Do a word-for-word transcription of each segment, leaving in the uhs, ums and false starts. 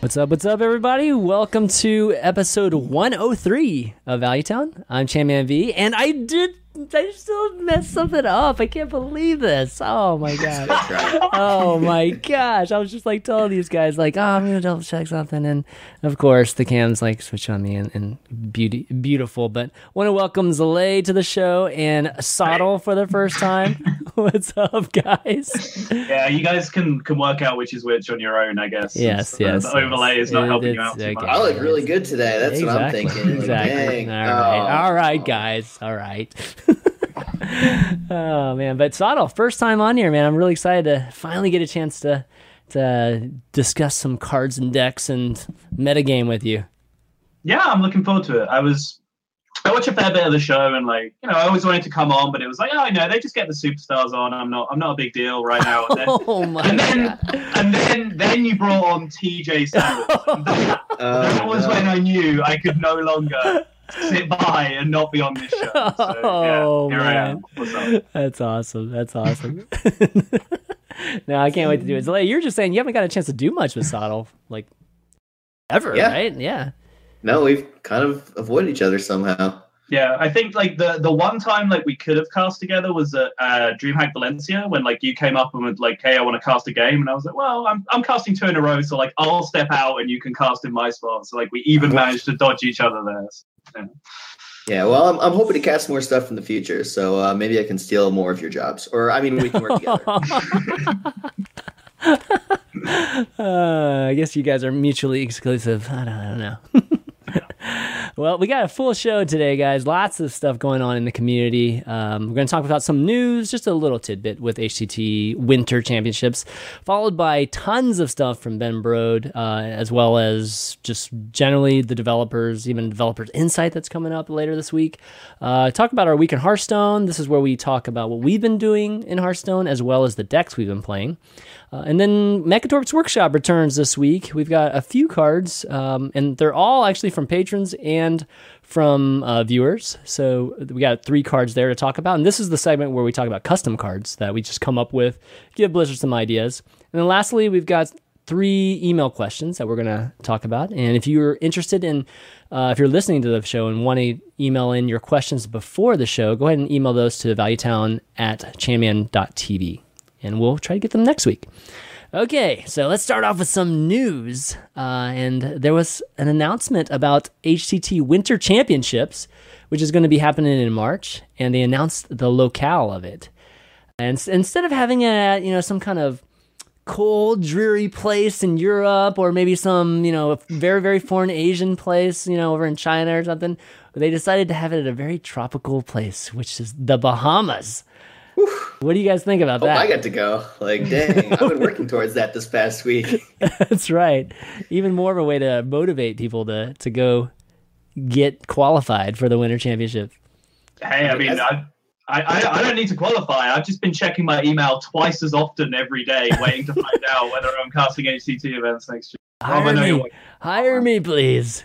What's up, what's up, everybody? Welcome to episode one oh three of Valuetown. I'm Chanman V, and I did, I still messed something up. I can't believe this. Oh, my gosh. Oh, my gosh. I was just, like, telling these guys, like, oh, I'm going to double check something, and, of course, the cam's, like, switch on me, and, and beauty, beautiful. But want to welcome Zalay to the show, and Sottle for the first time. What's up, guys? Yeah, you guys can, can work out which is which on your own, I guess. Yes, so yes. The overlay yes. is not it, helping you out too okay. much. I look really good today. That's exactly. what I'm thinking. Like, Exactly. dang. All right. Oh. All right, guys. All right. Oh, man. But Sottle, first time on here, man. I'm really excited to finally get a chance to to discuss some cards and decks and metagame with you. Yeah, I'm looking forward to it. I was... I watch a fair bit of the show, and like you know, I always wanted to come on, but it was like, oh, I know they just get the superstars on. I'm not, I'm not a big deal right now. And then, Oh, my and then, God. and then, then you brought on T J Sanders. And that, Oh, that was no. when I knew I could no longer sit by and not be on this show. So, Oh, yeah, here I man. am. What's up? That's awesome. That's awesome. No, I can't wait to do it. Zalay, you're just saying you haven't got a chance to do much with Sottle, like, ever, Yeah. right? Yeah. No, we've kind of avoided each other somehow. Yeah, I think like the the one time like we could have cast together was at uh, DreamHack Valencia when like you came up and was like, "Hey, I want to cast a game," and I was like, "Well, I'm I'm casting two in a row, so like I'll step out and you can cast in my spot." So like we even managed to dodge each other there. So, yeah. Yeah, well, I'm, I'm hoping to cast more stuff in the future, so uh, maybe I can steal more of your jobs. Or, I mean, we can work together. uh, I guess you guys are mutually exclusive. I don't, I don't know. Well, we got a full show today, guys. Lots of stuff going on in the community. Um, we're going to talk about some news, just a little tidbit with H T T Winter Championships, followed by tons of stuff from Ben Brode, uh, as well as just generally the developers, even Developers Insight that's coming up later this week. Uh, talk about our week in Hearthstone. This is where we talk about what we've been doing in Hearthstone, as well as the decks we've been playing. Uh, and then Mechatorp's Workshop returns this week. We've got a few cards, um, and they're all actually from patrons and from uh, viewers. So we got three cards there to talk about. And this is the segment where we talk about custom cards that we just come up with, give Blizzard some ideas. And then lastly, we've got three email questions that we're going to talk about. And if you're interested in, uh, if you're listening to the show and want to email in your questions before the show, go ahead and email those to valuetown at chanman dot t v. And we'll try to get them next week. Okay, so let's start off with some news. Uh, and there was an announcement about H T T Winter Championships, which is going to be happening in March, and they announced the locale of it. And s- instead of having it at, you know, some kind of cold, dreary place in Europe, or maybe some, you know, very, very foreign Asian place, you know, over in China or something, they decided to have it at a very tropical place, which is the Bahamas. What do you guys think about Oh, that? I got to go. Like, dang, I've been working towards that this past week. That's right. Even more of a way to motivate people to, to go get qualified for the Winter Championship. Hey, I mean, I, I I don't need to qualify. I've just been checking my email twice as often every day, waiting to find out whether I'm casting H T T events next year. Hire Oh, I know me. you want- Hire me, please.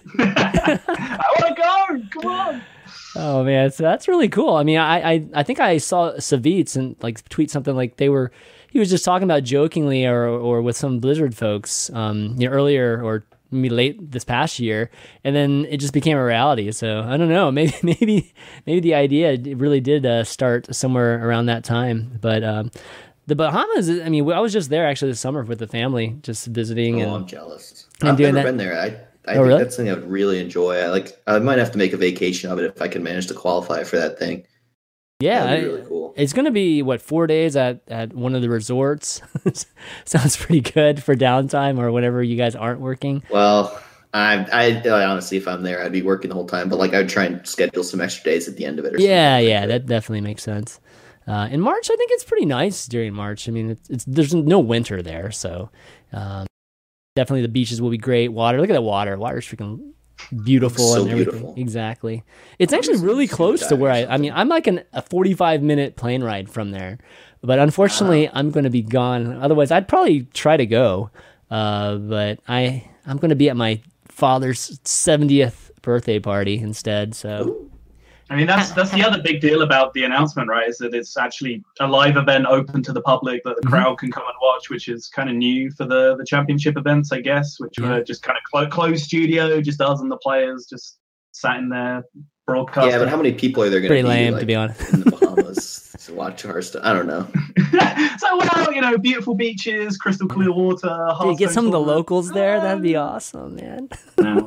I want to go. Come on. Oh man, so that's really cool. I mean, I I, I think I saw Savitz and like tweet something like they were he was just talking about jokingly or or with some Blizzard folks um you know, earlier or maybe late this past year, and then it just became a reality. So I don't know, maybe maybe maybe the idea really did uh, start somewhere around that time. But um, the Bahamas, I mean, I was just there actually this summer with the family, just visiting. Oh, and I'm jealous. and I've doing never that- been there. I, I Oh, think really? that's something I would really enjoy. I like. I might have to make a vacation of it if I can manage to qualify for that thing. Yeah, That'd be I- really coal. It's going to be, what, four days at, at one of the resorts? Sounds pretty good for downtime or whenever you guys aren't working. Well, I, I, I honestly, if I'm there, I'd be working the whole time. But like, I would try and schedule some extra days at the end of it. Or Yeah, something. yeah, that definitely makes sense. Uh, in March, I think it's pretty nice during March. I mean, it's, it's there's no winter there, so um, definitely the beaches will be great. Water, look at that water. Water's freaking beautiful So and everything. beautiful. Exactly. It's actually really Scuba close to dive where or I. I mean, I'm like an, a forty-five minute plane ride from there, but unfortunately, I'm going to be gone. Otherwise, I'd probably try to go, uh, but I I'm going to be at my father's seventieth birthday party instead. So. I mean, that's that's the other big deal about the announcement, right? Is that it's actually a live event open to the public that the Mm-hmm. crowd can come and watch, which is kind of new for the, the championship events, I guess, which Yeah. were just kind of clo- closed studio, just us and the players just sat in there broadcasting. Yeah, but how many people are there going Pretty to be lame, like, to be honest. in the Bahamas to watch Hearthstone? I don't know. So, well, you know, beautiful beaches, crystal clear water. Dude, get Hearthstone some of the tournament. locals there. That'd be awesome, man. No.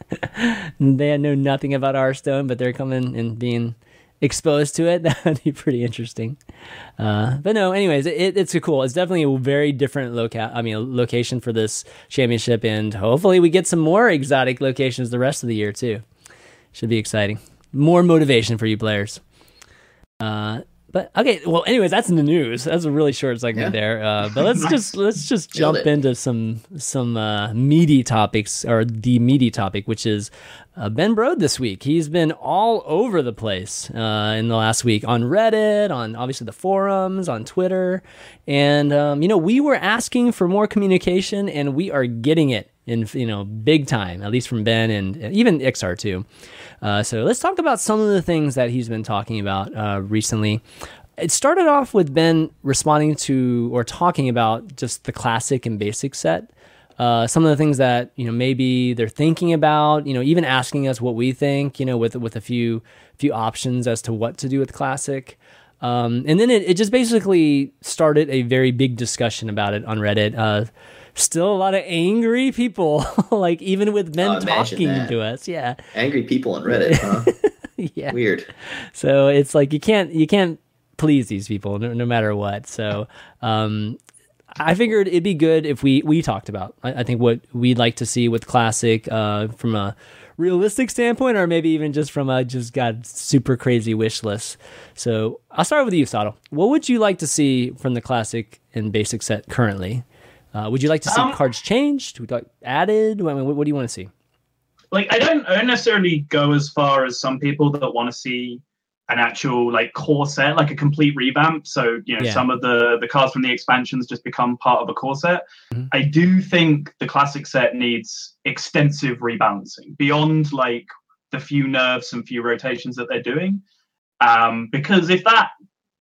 They know nothing about Hearthstone, but they're coming and being exposed to it. That'd be pretty interesting. Uh, but no, anyways, it, it's a cool. It's definitely a very different loca- I mean, a location for this championship, and hopefully we get some more exotic locations the rest of the year too. Should be exciting. More motivation for you players. Uh, but okay, well, anyways, that's in the news. That's a really short segment Yeah. there. Uh, but let's just let's just Nailed jump it. into some some uh, meaty topics, or the meaty topic, which is uh, Ben Brode this week. He's been all over the place uh, in the last week on Reddit, on obviously the forums, on Twitter, and um, you know we were asking for more communication, and we are getting it in you know big time, at least from Ben and even X R too. Uh, so let's talk about some of the things that he's been talking about uh, recently. It started off with Ben responding to or talking about just the classic and basic set. Uh, some of the things that you know maybe they're thinking about, you know, even asking us what we think, you know, with with a few few options as to what to do with classic. Um, and then it, it just basically started a very big discussion about it on Reddit. Uh, still a lot of angry people, like even with Ben Oh, imagine talking that. to us. Yeah. Angry people on Reddit, huh? Yeah. Weird. So it's like you can't you can't please these people no, no matter what. So um, I figured it'd be good if we we talked about I, I think what we'd like to see with classic uh, from a realistic standpoint, or maybe even just from a just got super crazy wish list. So I'll start with you, Sottle. What would you like to see from the classic and basic set currently? Uh, would you like to see Um, cards changed? Would you like added? I mean, what, what do you want to see? Like, I don't, I don't necessarily go as far as some people that want to see an actual like core set, like a complete revamp. So, you know, Yeah. some of the the cards from the expansions just become part of a core set. Mhm. I do think the classic set needs extensive rebalancing beyond like the few nerfs and few rotations that they're doing. Um, because if that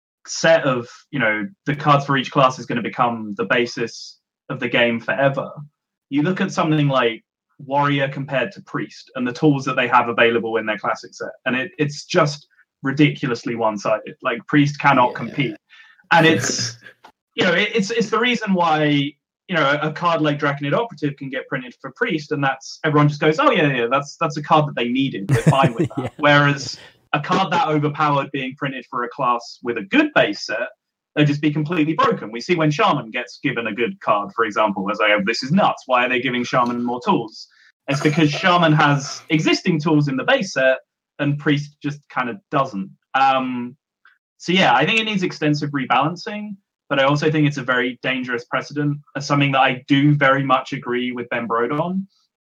set of, you know, the cards for each class is going to become the basis of the game forever, you look at something like Warrior compared to Priest and the tools that they have available in their classic set, and it, it's just ridiculously one-sided. Like, Priest cannot Yeah. compete, and it's you know it, it's it's the reason why you know a, a card like Draconid Operative can get printed for Priest, and that's everyone just goes, oh yeah yeah that's that's a card that they needed, we're fine with that. Yeah. Whereas a card that overpowered being printed for a class with a good base set, they'd just be completely broken. We see when Shaman gets given a good card, for example, as I have, this is nuts. Why are they giving Shaman more tools? It's because Shaman has existing tools in the base set and Priest just kind of doesn't. Um, so yeah, I think it needs extensive rebalancing, but I also think it's a very dangerous precedent, as something that I do very much agree with Ben Brode on,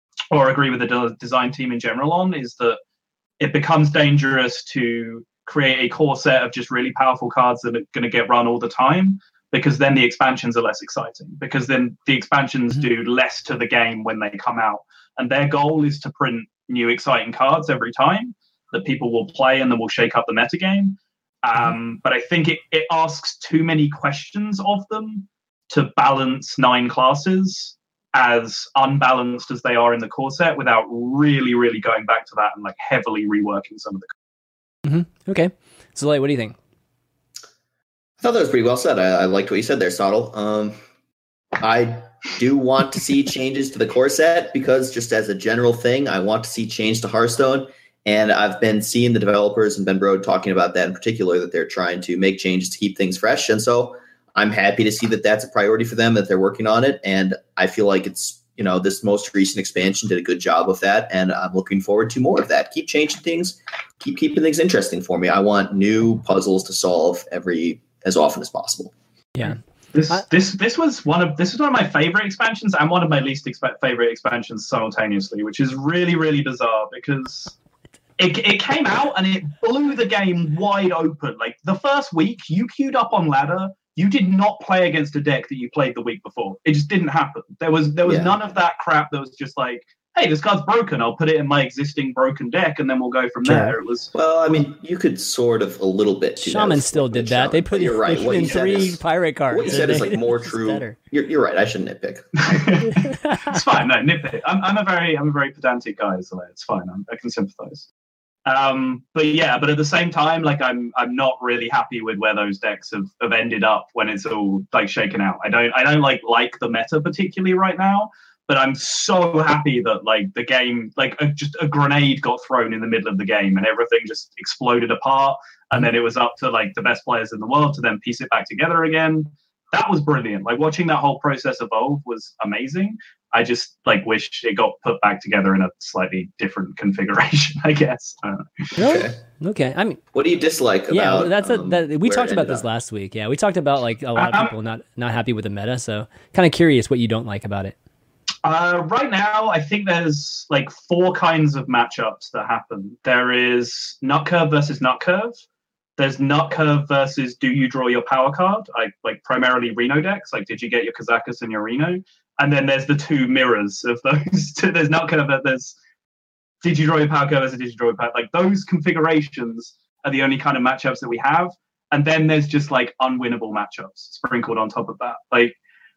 or agree with the de- design team in general on, is that it becomes dangerous to create a core set of just really powerful cards that are going to get run all the time, because then the expansions are less exciting, because then the expansions Mm-hmm. do less to the game when they come out, and their goal is to print new exciting cards every time that people will play and then will shake up the metagame. Um, but I think it, it asks too many questions of them to balance nine classes as unbalanced as they are in the core set, without really, really going back to that and like heavily reworking some of the. Mm-hmm. Okay, so like, what do you think? I thought that was pretty well said. I, I liked what you said there, Sottle. Um, I do want to see changes to the core set, because just as a general thing, I want to see change to Hearthstone. And I've been seeing the developers and Ben Brode talking about that in particular, that they're trying to make changes to keep things fresh. And so I'm happy to see that that's a priority for them, that they're working on it. And I feel like it's, you know, this most recent expansion did a good job of that. And I'm looking forward to more of that. Keep changing things, keep keeping things interesting for me. I want new puzzles to solve every as often as possible. Yeah. This I- this this was one of this is one of my favorite expansions and one of my least expe- favorite expansions simultaneously, which is really really bizarre, because it it came out and it blew the game wide open. Like, the first week you queued up on ladder, you did not play against a deck that you played the week before. It just didn't happen. There was there was Yeah. none of that crap that was just like, hey, this card's broken. I'll put it in my existing broken deck, and then we'll go from Sure. there. It was Well, I mean, you could sort of a little bit. do that Shaman with- still with did Shaman, that. They but put, you're right. they What put in you said three is- pirate cards. What you said and is they- like more it's true. better. You're, you're right. I shouldn't nitpick. it's fine. No, nitpick. I'm, I'm a very, I'm a very pedantic guy, so it's fine. I'm, I can sympathize. Um, but yeah, but at the same time, like I'm, I'm not really happy with where those decks have, have ended up when it's all like shaken out. I don't, I don't like like the meta particularly right now. But I'm so happy that like the game, like a, just a grenade got thrown in the middle of the game and everything just exploded apart. And then it was up to like the best players in the world to then piece it back together again. That was brilliant. Like watching that whole process evolve was amazing. I just like wish it got put back together in a slightly different configuration, I guess. Uh, Really? Okay. Okay. I mean, What do you dislike about? yeah, that's a, um, that. We where talked it about ended this up? last week. Yeah, we talked about like a lot of Um, people not not happy with the meta. So kind of curious what you don't like about it. Uh, right now, I think there's like four kinds of matchups that happen. There is nut curve versus nut curve. There's nut curve versus do you draw your power card? Like like primarily Reno decks. Like did you get your Kazakus and your Reno? And then there's the two mirrors of those. Two. There's nut curve. There's did you draw your power card versus did you draw your power? Like those configurations are the only kind of matchups that we have. And then there's just like unwinnable matchups sprinkled on top of that. Like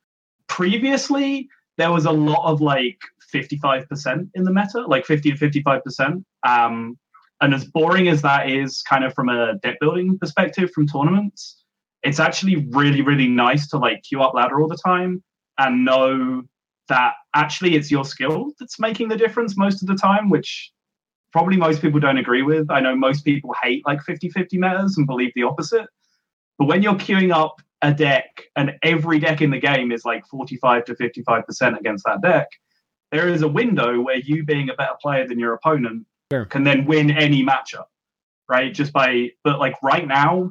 previously. There was a lot of like fifty-five percent in the meta, like fifty to fifty-five percent. Um, and as boring as that is kind of from a deck building perspective from tournaments, it's actually really, really nice to like queue up ladder all the time and know that actually it's your skill that's making the difference most of the time, which probably most people don't agree with. I know most people hate like fifty-fifty metas and believe the opposite. But when you're queuing up a deck and every deck in the game is like forty-five to fifty-five percent against that deck, there is a window where you being a better player than your opponent Sure. can then win any matchup, right? Just by, but like right now,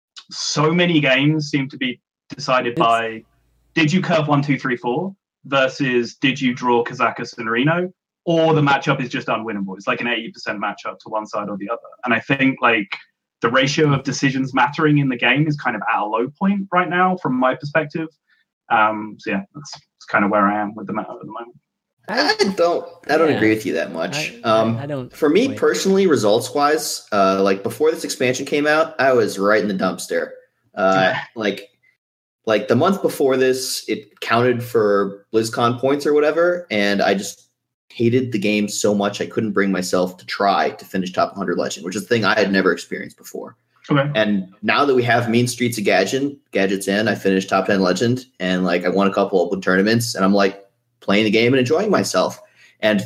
so many games seem to be decided It's- by did you curve one, two, three, four versus did you draw Kazakus and Reno, or the matchup is just unwinnable. It's like an eighty percent matchup to one side or the other. And I think like the ratio of decisions mattering in the game is kind of at a low point right now from my perspective. Um, so yeah, that's, that's kind of where I am with the meta at the moment. I don't. I don't Yeah. agree with you that much. I- um, I- I don't For me quite. personally, results wise, uh, like before this expansion came out, I was right in the dumpster. Uh, Yeah. like, like the month before this, it counted for BlizzCon points or whatever, and I just hated the game so much I couldn't bring myself to try to finish top one hundred Legend, which is a thing I had never experienced before. Okay. And now that we have Mean Streets of Gadget, Gadgets in, I finished top ten Legend, and like I won a couple open tournaments, and I'm like playing the game and enjoying myself. And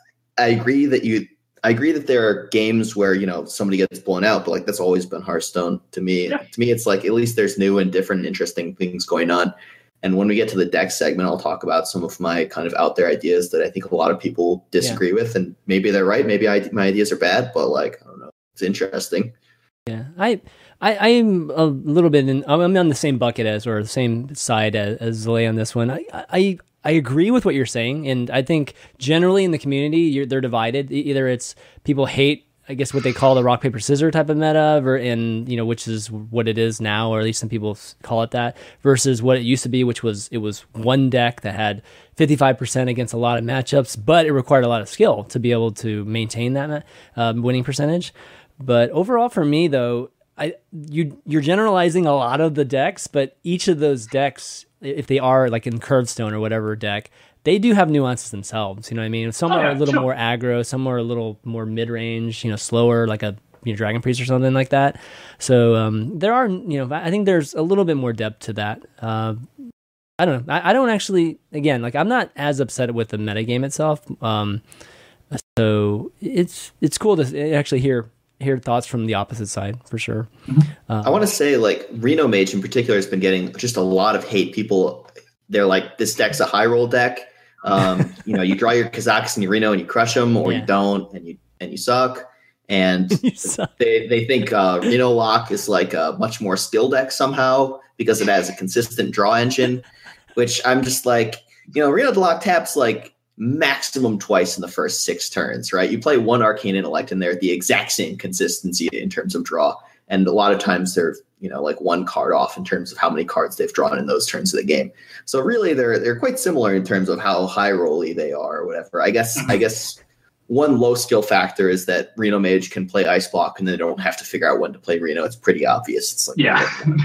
I agree that you, I agree that there are games where, you know, somebody gets blown out, but like that's always been Hearthstone to me. Yeah. To me, it's like at least there's new and different, interesting things going on. And when we get to the deck segment, I'll talk about some of my kind of out there ideas that I think a lot of people disagree with, and maybe they're right, maybe I, my ideas are bad, but like I don't know, it's interesting. Yeah, I, I, I am a little bit in. I'm on the same bucket as, or the same side as, as Zalay on this one. I, I, I agree with what you're saying, and I think generally in the community, you're, they're divided. E- Either it's people hate, I guess, what they call the rock paper scissors type of meta, ver- and you know, which is what it is now, or at least some people s- call it that, versus what it used to be, which was it was one deck that had fifty-five percent against a lot of matchups, but it required a lot of skill to be able to maintain that um, winning percentage. But overall, for me, though, I you you're generalizing a lot of the decks, but each of those decks, if they are like in Curvestone or whatever deck, they do have nuances themselves. You know what I mean? Some Oh, are yeah, a little sure. more aggro, some are a little more mid range, you know, slower, like a you know, Dragon Priest or something like that. So um, there are, you know, I think there's a little bit more depth to that. Uh, I don't know. I, I don't actually, again, like I'm not as upset with the metagame itself. Um, so it's it's cool to actually hear. hear thoughts from the opposite side for sure. Um, I want to say like Reno Mage in particular has been getting just a lot of hate. People, they're like, this deck's a high roll deck. Um, you know, you draw your Kazakhs and your Reno and you crush them, or Yeah. you don't, and you and you suck. And You suck. they they think uh, Reno Lock is like a much more skill deck somehow because it has a consistent draw engine, which I'm just like, you know, Reno Lock taps like maximum twice in the first six turns, right? You play one Arcane Intellect and they're the exact same consistency in terms of draw. and a lot of times they're you know like one card off in terms of how many cards they've drawn in those turns of the game. So really, they're they're quite similar in terms of how high rolly they are, or whatever. I guess I guess one low skill factor is that Reno Mage can play Ice Block, and they don't have to figure out when to play Reno. It's pretty obvious. It's like yeah.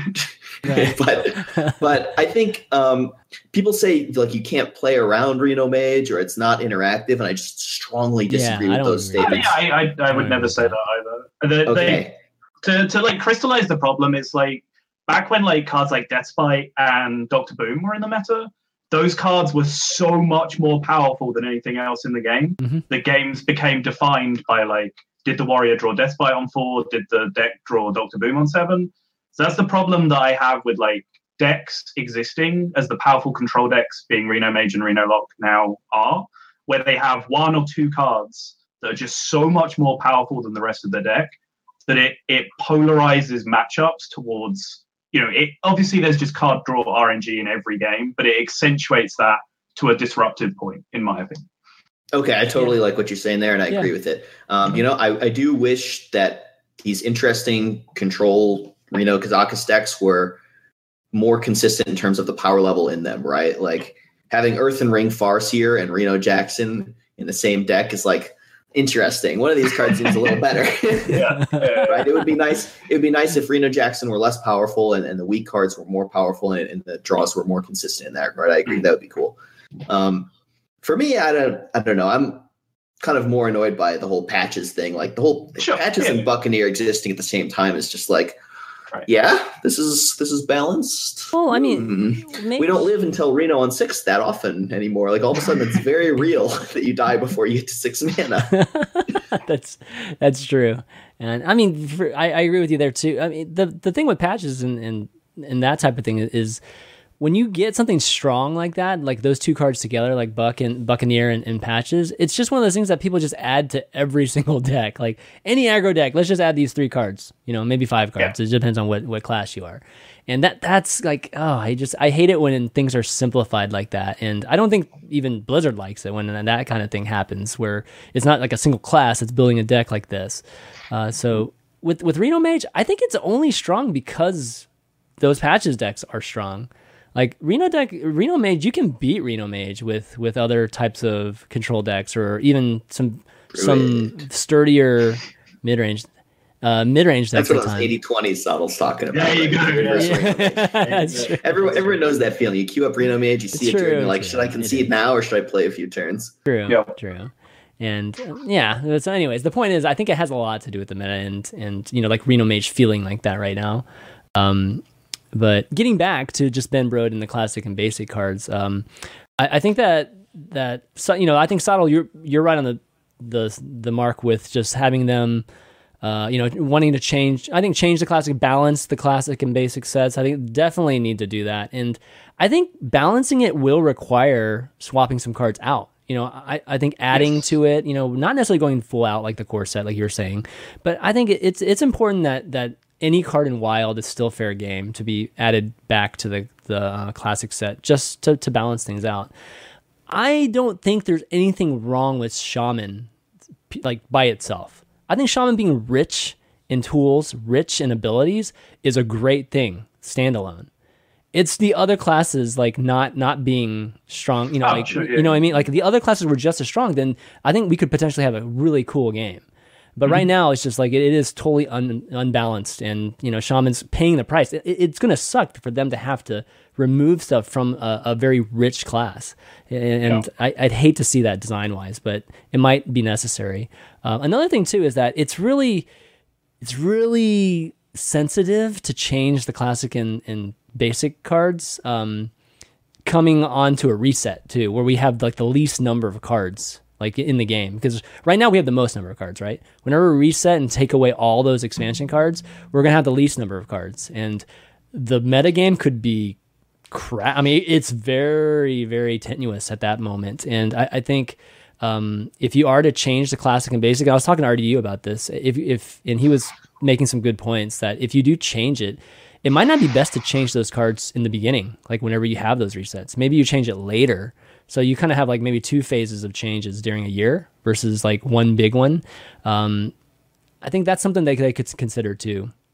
but but I think um, people say like you can't play around Reno Mage or it's not interactive, and I just strongly disagree yeah, with those agree. statements. Yeah, I, I, I would never say that either. They, Okay. They, to to like crystallize the problem is like back when like cards like Deathspite and Doctor Boom were in the meta, those cards were so much more powerful than anything else in the game. Mm-hmm. The games became defined by like, did the warrior draw Deathspite on four? Did the deck draw Doctor Boom on seven? So that's the problem that I have with like decks existing as the powerful control decks being Reno Mage and Reno Lock now are, where they have one or two cards that are just so much more powerful than the rest of the deck that it it polarizes matchups towards, you know, it obviously there's just card draw R N G in every game, but it accentuates that to a disruptive point, in my opinion. Okay, I totally like what you're saying there, and I Yeah. agree with it. Um, you know, I, I do wish that these interesting control Reno Kazakus decks were more consistent in terms of the power level in them, right? Like having Earthen Ring Farseer and Reno Jackson in the same deck is like interesting. One of these cards seems a little better. Yeah. Right? It would be nice. It would be nice if Reno Jackson were less powerful and, and the weak cards were more powerful and, and the draws were more consistent in that regard. I agree. That would be cool. Um, for me, I don't I don't know. I'm kind of more annoyed by the whole patches thing. Like the whole Sure, patches yeah. and Buccaneer existing at the same time is just like, Right. yeah, this is this is balanced. Well, I mean, Hmm. maybe, we don't live until Reno on six that often anymore. Like all of a sudden, it's very real that you die before you get to six mana. that's that's true, and I mean, for, I, I agree with you there too. I mean, the the thing with patches and and, and that type of thing is when you get something strong like that, like those two cards together, like Buck and Buccaneer and, and Patches, it's just one of those things that people just add to every single deck. Like any aggro deck, let's just add these three cards, you know, maybe five cards. Yeah. It depends on what, what class you are. And that that's like, oh, I just, I hate it when things are simplified like that. And I don't think even Blizzard likes it when that kind of thing happens, where it's not like a single class that's building a deck like this. Uh, so with, with Reno Mage, I think it's only strong because those Patches decks are strong. Like Reno deck, Reno Mage, you can beat Reno Mage with, with other types of control decks, or even some some sturdier mid range, uh, mid range decks. That's what those eighty twenty subtle's talking about. Yeah, you go. Right? Yeah. Everyone, everyone knows that feeling. You queue up Reno Mage, you see It's a turn, true, you're like, true. should I concede now or should I play a few turns? True, Yeah. true. And uh, yeah, so anyways, the point is, I think it has a lot to do with the meta, and and you know, like Reno Mage feeling like that right now. Um, But getting back to just Ben Brode and the classic and basic cards, um, I, I think that that so, you know I think Sottle, you're you're right on the the the mark with just having them, uh, you know, wanting to change. I think change the classic, balance the classic and basic sets. I think definitely need to do that, and I think balancing it will require swapping some cards out. You know, I, I think adding Yes. to it, you know, not necessarily going full out like the core set, like you're saying, but I think it, it's it's important that that. Any card in Wild is still fair game to be added back to the the uh, classic set just to, to balance things out. I don't think there's anything wrong with Shaman, like by itself. I think Shaman being rich in tools, rich in abilities, is a great thing standalone. It's the other classes like not not being strong. You know, Oh, like sure, yeah. you know what I mean. Like the other classes were just as strong. Then I think we could potentially have a really cool game. But right now, it's just like it, it is totally un, unbalanced, and you know, Shaman's paying the price. It, it's going to suck for them to have to remove stuff from a, a very rich class, and, and Yeah. I, I'd hate to see that design-wise, but it might be necessary. Uh, another thing too is that it's really, it's really sensitive to change the classic and, and basic cards um, coming onto a reset too, where we have like the least number of cards. Like in the game, because right now we have the most number of cards, right? Whenever we reset and take away all those expansion cards, we're gonna have the least number of cards, and the meta game could be crap. I mean, it's very, very tenuous at that moment, and I, I think um, if you are to change the classic and basic, I was talking to R D U about this. If if and he was making some good points that if you do change it, it might not be best to change those cards in the beginning, like whenever you have those resets. Maybe you change it later. So you kind of have like maybe two phases of changes during a year versus like one big one. Um, I think that's something they, they could consider too.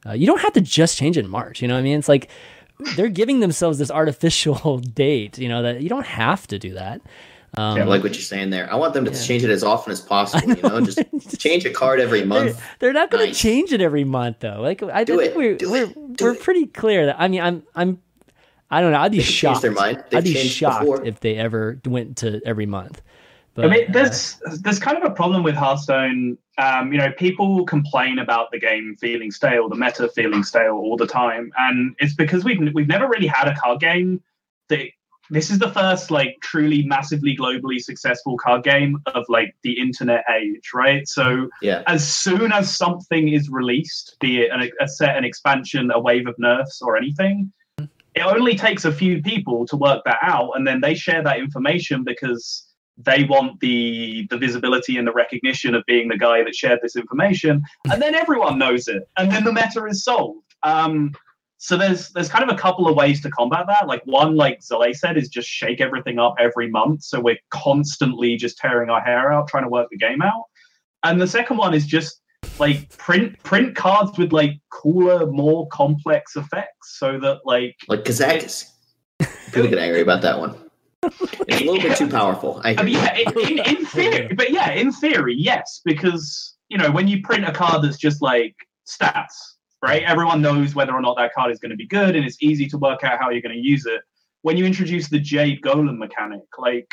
Uh, you don't have to just change it in March. You know what I mean? It's like they're giving themselves this artificial date, you know, that you don't have to do that. Um, yeah, I like what you're saying there. I want them to yeah. change it as often as possible. You know, just change a card every month. They're, they're not going to nice. change it every month, though. Like I do think it. we're do we're, it. Do we're it. pretty clear that I mean I'm I'm I don't know. I'd be they shocked. Their mind. They've I'd be shocked before. if they ever went to every month. But, I mean, there's uh, there's kind of a problem with Hearthstone. Um, you know, people complain about the game feeling stale, the meta feeling stale all the time, and it's because we've we've never really had a card game that. This is the first, like, truly massively globally successful card game of, like, the internet age, right? So yeah. as soon as something is released, be it an, a set, an expansion, a wave of nerfs or anything, it only takes a few people to work that out, and then they share that information because they want the the visibility and the recognition of being the guy that shared this information, and then everyone knows it, and then the meta is solved. Um, So there's there's kind of a couple of ways to combat that. Like one, like Zalay said, is just shake everything up every month. So we're constantly just tearing our hair out, trying to work the game out. And the second one is just like print print cards with like cooler, more complex effects so that like... Like Kazakis. People get angry about that one. It's a little bit too powerful. I, I mean, yeah, in, in, in theory, but yeah, in theory, yes. Because, you know, when you print a card that's just like stats, right? Everyone knows whether or not that card is going to be good, and it's easy to work out how you're going to use it. When you introduce the Jade Golem mechanic, like,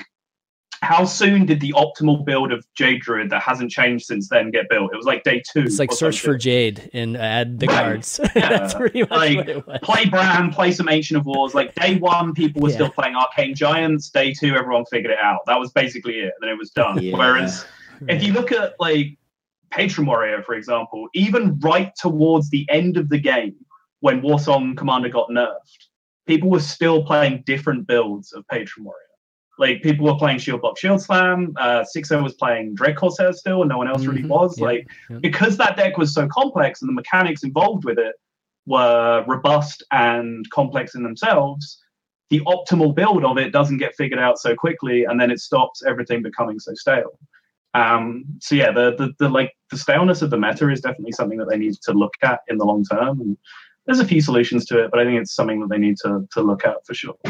how soon did the optimal build of Jade Druid that hasn't changed since then get built? It was like day two. It's like search something. for Jade and add the right. cards. Yeah. That's pretty much like, what it was. Play Bran, play some Ancient of Wars. Like, day one, people were Yeah. still playing Arcane Giants. Day two, everyone figured it out. That was basically it. Then it was done. Yeah. Whereas, if you look at, like, Patron Warrior, for example, even right towards the end of the game, when Warsong Commander got nerfed, people were still playing different builds of Patron Warrior. Like, people were playing Shield Block Shield Slam, uh, Sixer was playing Dread Corsair still, and no one else Mm-hmm. really was. Yeah. Like, Yeah. because that deck was so complex and the mechanics involved with it were robust and complex in themselves, the optimal build of it doesn't get figured out so quickly, and then it stops everything becoming so stale. Um, so yeah, the, the the like the staleness of the meta is definitely something that they need to look at in the long term. And there's a few solutions to it, but I think it's something that they need to to look at for sure.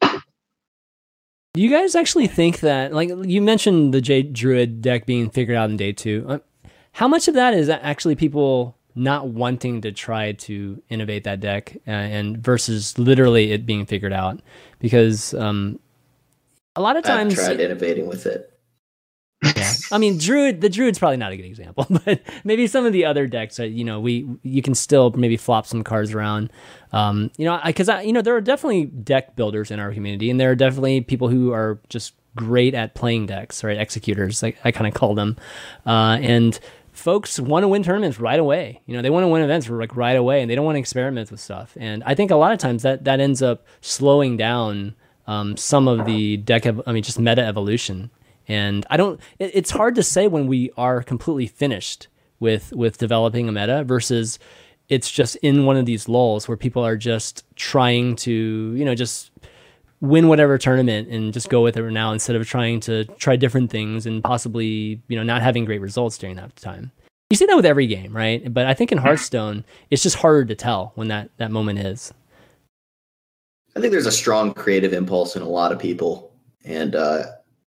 Do you guys actually think that, like you mentioned the Jade Druid deck being figured out in day two, uh, how much of that is actually people not wanting to try to innovate that deck uh, and versus literally it being figured out? Because um, a lot of times... I've tried innovating with it. Yeah, I mean, Druid. The Druid's probably not a good example, but maybe some of the other decks that you know we you can still maybe flop some cards around. Um, you know, because I, I, you know, there are definitely deck builders in our community, and there are definitely people who are just great at playing decks, right? Executors, like I kind of call them, uh, and folks want to win tournaments right away. You know, they want to win events like right away, and they don't want to experiment with stuff. And I think a lot of times that that ends up slowing down um, some of the deck. Ev- I mean, just meta evolution. And I don't, it, it's hard to say when we are completely finished with, with developing a meta versus it's just in one of these lulls where people are just trying to, you know, just win whatever tournament and just go with it now instead of trying to try different things and possibly, you know, not having great results during that time. You see that with every game, right? But I think in Hearthstone, it's just harder to tell when that, that moment is. I think there's a strong creative impulse in a lot of people. And, uh,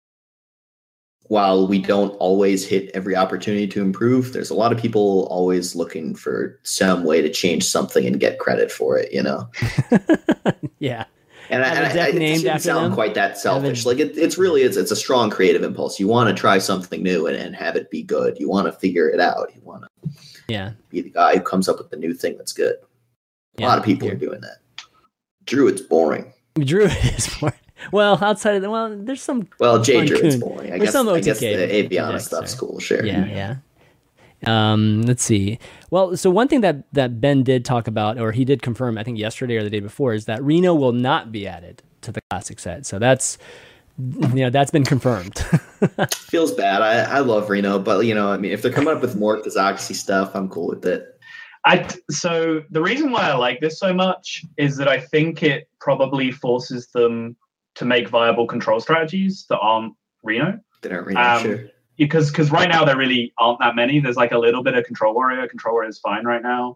while we don't always hit every opportunity to improve, there's a lot of people always looking for some way to change something and get credit for it, you know? Yeah. And, I, and I, it named doesn't after sound them? quite that selfish. Have Like it, it's really, it's, it's a strong creative impulse. You want to try something new and, and have it be good. You want to figure it out. You want to yeah. be the guy who comes up with the new thing that's good. A Yeah, lot of people here. are doing that. Druid's boring. Druid is boring. Well, outside of the, well, there's some. Well, J fun Druid's coon- boring. I there's guess, some I guess O T K the Aviana decks stuff's there. cool, sure. Yeah, yeah. Um, let's see. Well, so one thing that, that Ben did talk about, or he did confirm, I think yesterday or the day before, is that Reno will not be added to the classic set. So that's, you know, that's been confirmed. Feels bad. I, I love Reno, but you know, I mean, if they're coming up with more Kazakhstan stuff, I'm cool with it. I so the reason why I like this so much is that I think it probably forces them to make viable control strategies that aren't Reno. That aren't Reno, Um, sure. Because because right now there really aren't that many. There's like a little bit of Control Warrior. Control Warrior is fine right now.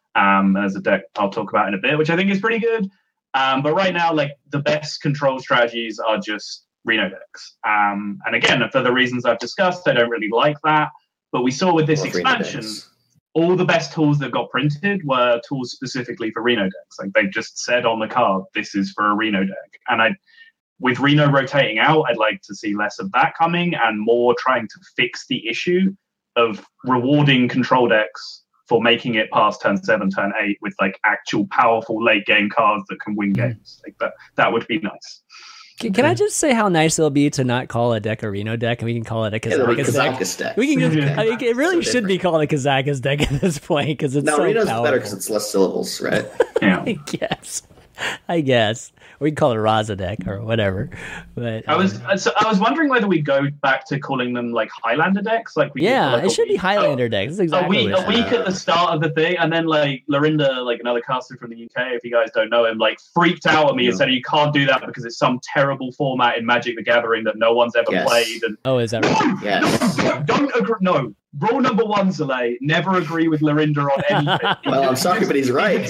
Um, there's a deck I'll talk about in a bit, which I think is pretty good. Um, but right now, like the best control strategies are just Reno decks. Um, and again, for the reasons I've discussed, I don't really like that. But we saw with this expansion, all the best tools that got printed were tools specifically for Reno decks. Like they just said on the card, this is for a Reno deck. And I, with Reno rotating out, I'd like to see less of that coming and more trying to fix the issue of rewarding control decks for making it past turn seven, turn eight with like actual powerful late game cards that can win games. Like that, that would be nice. Can, can I just say how nice it'll be to not call a deck a Reno deck and we can call it a Kazakus yeah, deck? deck? We can just, I mean, it really so should be called a Kazakus deck at this point because it's no, so Reno's powerful. better because it's less syllables, right? Yeah. I guess. I guess. Or we can call it a Raza deck or whatever. But I was um, so I was wondering whether we go back to calling them like Highlander decks, like we yeah, did for, like, it should week, be Highlander decks. That's exactly a week, what a week at the start of the thing, and then like Lorinda, like another caster from the U K, if you guys don't know him, like freaked out at me no. and said you can't do that because it's some terrible format in Magic the Gathering that no one's ever Yes. played. And Oh, is that right? Yes. no, don't agree. No, rule number one, Zalay, never agree with Lorinda on anything. Well, I'm sorry, but he's right.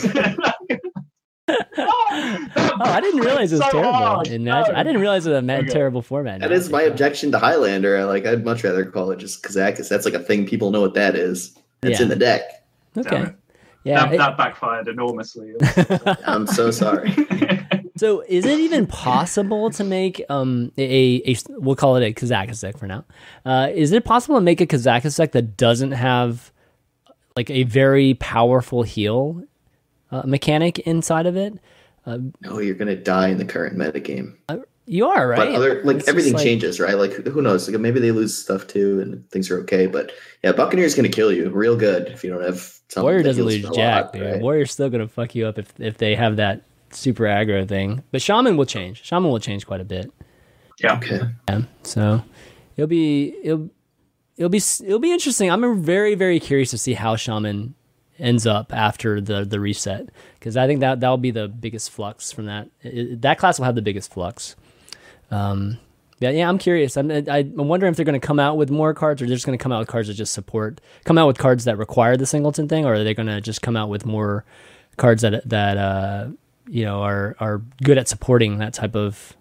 Oh, I didn't realize it was So terrible. hard. In Magic. I didn't realize it was a ma- Okay. terrible format. That is my objection to Highlander. Like, I'd much rather call it just Kazakus. That's like a thing people know what that is. It's Yeah. in the deck. Okay. Damn it. Yeah. that, it- that backfired enormously. I'm so sorry. So, is it even possible to make um a, a we'll call it a Kazakus deck for now? Uh, is it possible to make a Kazakus deck that doesn't have like a very powerful heal uh, mechanic inside of it? No, you're gonna die in the current metagame. You are right. But other like It's just everything like- changes, right? Like who knows? Like maybe they lose stuff too, and things are okay. But yeah, Buccaneer's gonna kill you real good if you don't have. something Warrior that doesn't heals lose for a jack, lot, dude. right? Warrior's still gonna fuck you up if if they have that super aggro thing. But Shaman will change. Shaman will change quite a bit. Yeah. Okay. Yeah. So it'll be it'll it'll be it'll be interesting. I'm very very curious to see how Shaman ends up after the the reset because I think that that'll be the biggest flux from that. It, that class will have the biggest flux. Um. Yeah, yeah, I'm curious. I'm, I, I'm wondering if they're going to come out with more cards, or they're just going to come out with cards that just support, come out with cards that require the singleton thing, or are they going to just come out with more cards that that uh, you know are are good at supporting that type of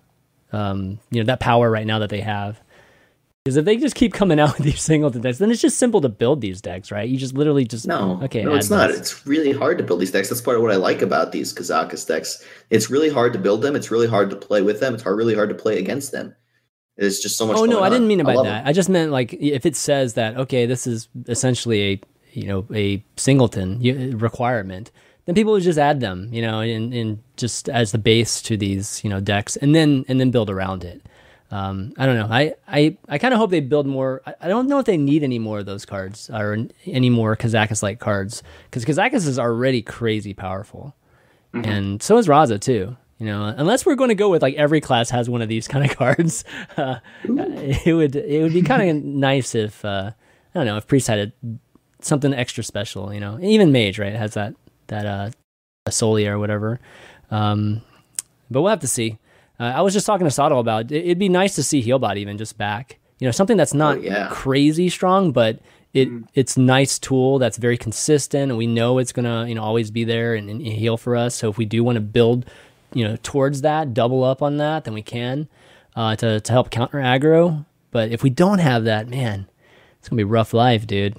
um, you know that power right now that they have? Because if they just keep coming out with these singleton decks, then it's just simple to build these decks, right? You just literally just No, okay, no, add it's not. this. It's really hard to build these decks. That's part of what I like about these Kazakus decks. It's really hard to build them. It's really hard to play with them. It's hard, really hard to play against them. There's just so much. Oh no, going I didn't on. mean it by love that. them. I just meant like if it says that okay, this is essentially a you know a singleton you- requirement, then people would just add them, you know, and, and just as the base to these you know decks, and then and then build around it. Um, I don't know. I I, I kind of hope they build more. I, I don't know if they need any more of those cards or any more Kazakus like cards because Kazakus is already crazy powerful, Mhm. and so is Raza too. You know, unless we're going to go with like every class has one of these kind of cards, uh, it would it would be kind of nice if uh, I don't know if Priest had a, something extra special. You know, even Mage right has that that uh, a Solia or whatever. Um, but we'll have to see. Uh, I was just talking to Sottle about it, it'd be nice to see Healbot even just back. You know, something that's not Oh, yeah. crazy strong, but it Mhm. it's nice tool that's very consistent, and we know it's gonna you know always be there and, and heal for us. So if we do want to build you know, towards that, double up on that, then we can uh, to to help counter aggro. But if we don't have that, man, it's gonna be a rough life, dude.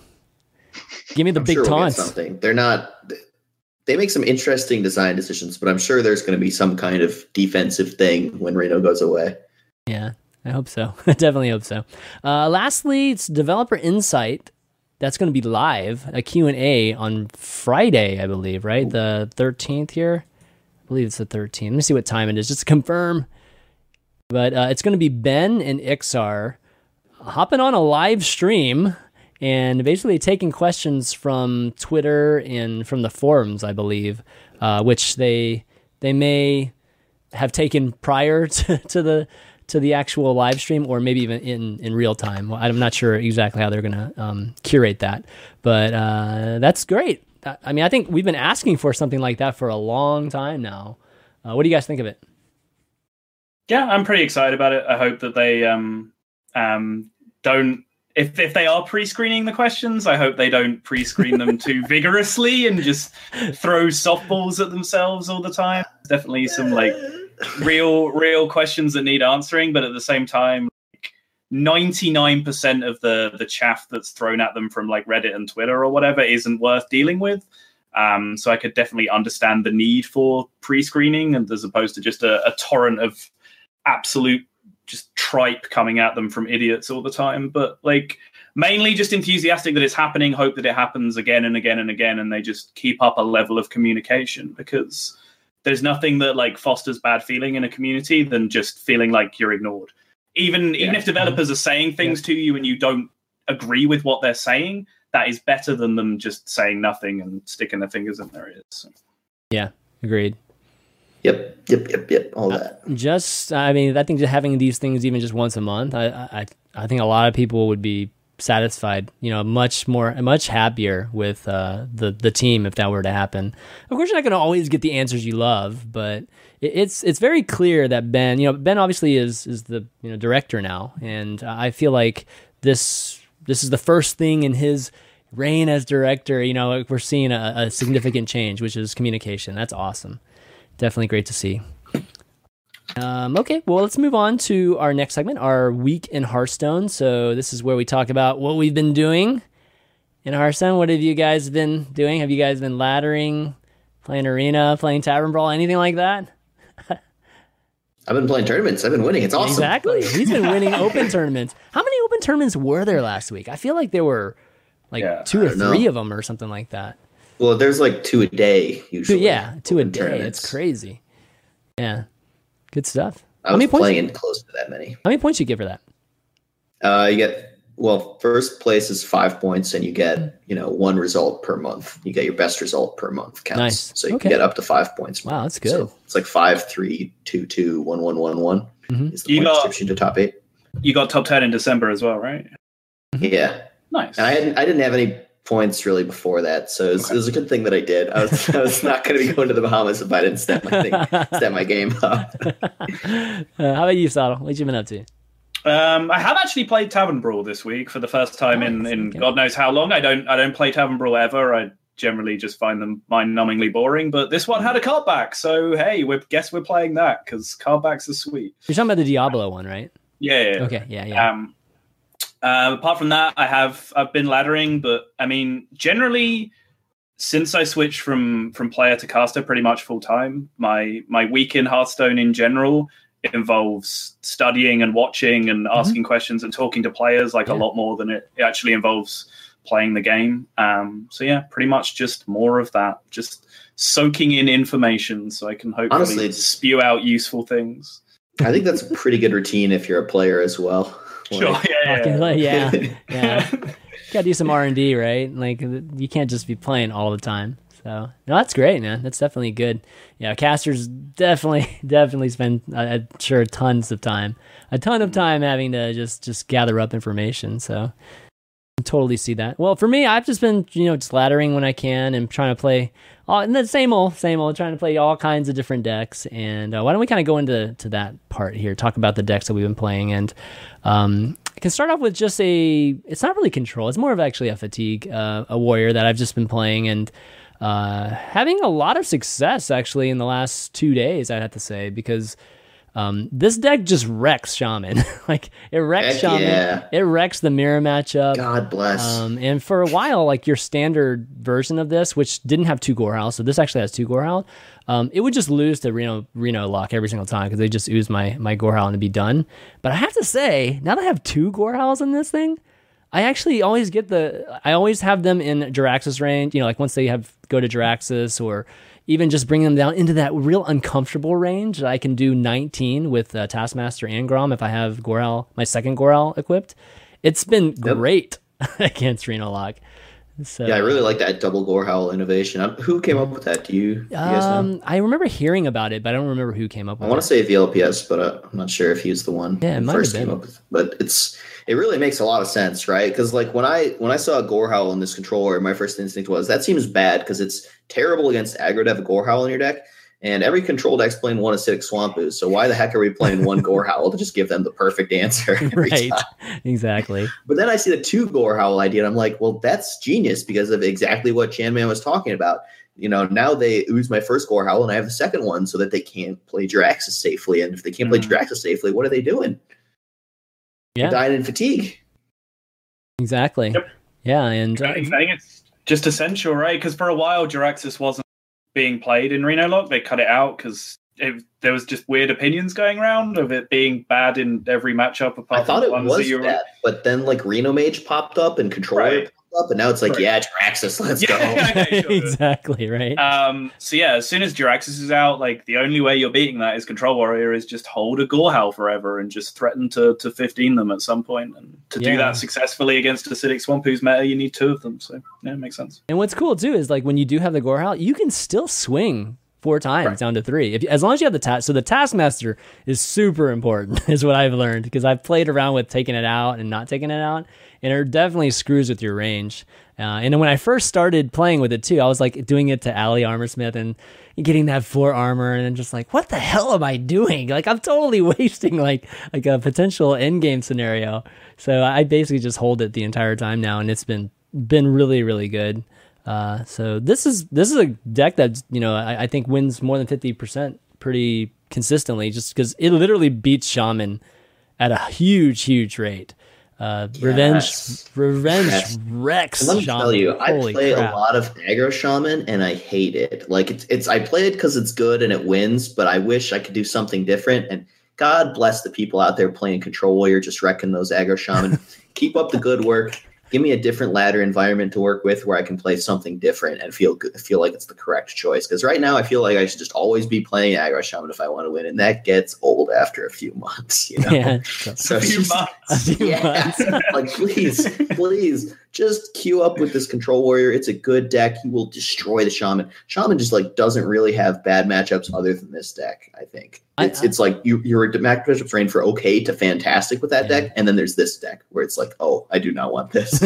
Give me the I'm big sure we'll get taunts. something. They're not. They make some interesting design decisions, but I'm sure there's going to be some kind of defensive thing when Reno goes away. Yeah, I hope so. I definitely hope so. Uh, lastly, it's Developer Insight. That's going to be live, a Q and A on Friday, I believe, right? The thirteenth here. I believe it's the thirteenth. Let me see what time it is, just to confirm. But uh, it's going to be Ben and Ixar hopping on a live stream and basically taking questions from Twitter and from the forums, I believe, uh, which they they may have taken prior to, to the to the actual live stream, or maybe even in, in real time. Well, I'm not sure exactly how they're going to um, curate that, but uh, that's great. I mean, I think we've been asking for something like that for a long time now. Uh, what do you guys think of it? Yeah, I'm pretty excited about it. I hope that they um, um, don't if if they are pre-screening the questions, I hope they don't pre-screen them too vigorously and just throw softballs at themselves all the time. Definitely some like real real questions that need answering, but at the same time, like, ninety-nine percent of the the chaff that's thrown at them from like Reddit and Twitter or whatever isn't worth dealing with. Um, so I could definitely understand the need for pre-screening, and as opposed to just a, a torrent of absolute just tripe coming at them from idiots all the time. But like mainly just enthusiastic that it's happening, hope that it happens again and again and again, and they just keep up a level of communication, because there's nothing that like fosters bad feeling in a community than just feeling like you're ignored. Even yeah. even if developers are saying things yeah. to you and you don't agree with what they're saying, that is better than them just saying nothing and sticking their fingers in their ears. So. Yeah, agreed. Yep, yep, yep, yep. All that. Uh, just, I mean, I think just having these things even just once a month, I, I, I think a lot of people would be satisfied. You know, much more, much happier with uh, the the team if that were to happen. Of course, you're not going to always get the answers you love, but it, it's it's very clear that Ben, you know, Ben obviously is is the you know director now, and I feel like this this is the first thing in his reign as director. You know, we're seeing a, a significant change, which is communication. That's awesome. Definitely great to see. Um, okay, well, let's move on to our next segment, our week in Hearthstone. So this is where we talk about what we've been doing in Hearthstone. What have you guys been doing? Have you guys been laddering, playing Arena, playing Tavern Brawl, anything like that? I've been playing tournaments. I've been winning. It's awesome. Exactly. He's been winning open tournaments. How many open tournaments were there last week? I feel like there were like yeah, two or three know. of them or something like that. Well, there's like two a day usually. Two, yeah, two a day. It's crazy. Yeah, good stuff. I How was many playing points close to that many. How many points you get for that? Uh, you get well. First place is five points, and you get you know one result per month. You get your best result per month counts. Nice. So you okay. can get up to five points. Wow, that's good. So it's like five, three, two, two, one, one, one, one. Mm-hmm. Is the point got, description to top eight? You got top ten in December as well, right? Yeah. Nice. And I hadn't. I didn't have any points really before that, so it was, okay. it was a good thing that I did. I was, I was not going to be going to the Bahamas if I didn't step my thing, step my game up. uh, how about you, Saddle? What you been up to? Um, I have actually played Tavern Brawl this week for the first time oh, in, in okay. God knows how long. I don't I don't play Tavern Brawl ever. I generally just find them mind-numbingly boring. But this one had a card back, so hey, we guess we're playing that because card backs are sweet. You're talking about the Diablo one, right? Yeah. yeah, yeah. Okay. Yeah. Yeah. Um, Uh, apart from that, I have I've been laddering, but I mean, generally, since I switched from from player to caster, pretty much full time, my my week in Hearthstone in general involves studying and watching and asking mm-hmm. questions and talking to players like yeah. a lot more than it, it actually involves playing the game. Um, so yeah, pretty much just more of that, just soaking in information so I can hopefully Honestly, spew out useful things. I think that's a pretty good routine if you're a player as well. Sure, yeah, yeah, yeah. yeah, yeah. You gotta do some R and D, right? Like you can't just be playing all the time. So no, that's great, man. That's definitely good. Yeah, casters definitely, definitely spend, uh, I'm sure, tons of time, a ton of time having to just just gather up information. So I totally see that. Well, for me, I've just been, you know, just laddering when I can and trying to play all in the same old, same old, trying to play all kinds of different decks. And uh, why don't we kind of go into to that part here, talk about the decks that we've been playing. And um, I can start off with just a, it's not really control. It's more of actually a fatigue, uh, a warrior that I've just been playing and uh, having a lot of success actually in the last two days, I'd have to say, because Um, this deck just wrecks Shaman. like it wrecks Heck Shaman. Yeah. It wrecks the mirror matchup. God bless. Um, and for a while, like your standard version of this, which didn't have two Gorehowl, so this actually has two Gorehowl, um, it would just lose to Reno Reno Lock every single time because they just ooze my my Gorehowl and it'd be done. But I have to say, now that I have two Gorehowls in this thing, I actually always get the. I always have them in Jiraxxus range. You know, like once they have go to Jiraxxus or even just bring them down into that real uncomfortable range that I can do nineteen with uh, Taskmaster and Grom if I have Gorehowl, my second Gorehowl equipped. It's been yep. great against Reno Lock. So, yeah, I really like that double Gorehowl innovation. Um, who came up with that? Do you, do you guys know? Um, I remember hearing about it, but I don't remember who came up with it. I want to say V L P S, but uh, I'm not sure if he's the one yeah, it who might first have been. came up with it. But it's it really makes a lot of sense, right? Because like when I when I saw Gorehowl in this controller, my first instinct was that seems bad because it's terrible against aggro to have a Gorehowl in your deck. And every control deck's playing one Acidic Swamp Ooze. So why the heck are we playing one Gore Howl to just give them the perfect answer every Right. time? Exactly. But then I see the two Gore Howl idea, and I'm like, well, that's genius because of exactly what Chanman was talking about. You know, now they ooze my first Gore Howl, and I have the second one so that they can't play Jiraxis safely. And if they can't play Mm. Jiraxis safely, what are they doing? Yeah. They're dying in fatigue. Exactly. Yep. Yeah, and uh, I think it's just essential, right? Because for a while, Jiraxis wasn't being played in Reno Lock. They cut it out because there was just weird opinions going around of it being bad in every matchup. Apart I thought from it the ones was that you were- that, but then like Reno Mage popped up and Controller Right. popped up, and now it's like, Right. yeah, Jiraxis, let's Yeah, go. okay, sure. exactly right. Um, so yeah, as soon as Jiraxis is out, like the only way you're beating that is Control Warrior is just hold a Gore Howl forever and just threaten to to fifteen them at some point. And to Yeah. do that successfully against Acidic Swamp Ooze meta, you need two of them. So yeah, it makes sense. And what's cool too is like when you do have the Gore Howl, you can still swing four times Right. down to three. If as long as you have the task, so the Taskmaster is super important, is what I've learned because I've played around with taking it out and not taking it out, and it definitely screws with your range. Uh, and then when I first started playing with it too, I was like doing it to Ali Armorsmith and getting that four armor, and then just like, what the hell am I doing? Like I'm totally wasting like like a potential end game scenario. So I basically just hold it the entire time now, and it's been been really really good. Uh, so this is this is a deck that you know I, I think wins more than fifty percent pretty consistently, just because it literally beats Shaman at a huge huge rate. Uh, Revenge Yes. Revenge Yes. wrecks And let me Shaman. tell you, I Holy play crap. a lot of aggro shaman, and I hate it. Like it's, it's I play it because it's good and it wins, but I wish I could do something different. And God bless the people out there playing Control Warrior, just wrecking those aggro shaman. Keep up the good work. Give me a different ladder environment to work with where I can play something different and feel good, feel like it's the correct choice. Because right now I feel like I should just always be playing aggro shaman if I want to win, and that gets old after a few months. You know, Yeah, so A few just- a months. few yeah, months. like please, please, just queue up with this Control Warrior. It's a good deck. He will destroy the Shaman. Shaman just like doesn't really have bad matchups other than this deck. I think I- it's it's like you your matchups range for okay to fantastic with that Yeah. deck, and then there's this deck where it's like, oh, I do not want this.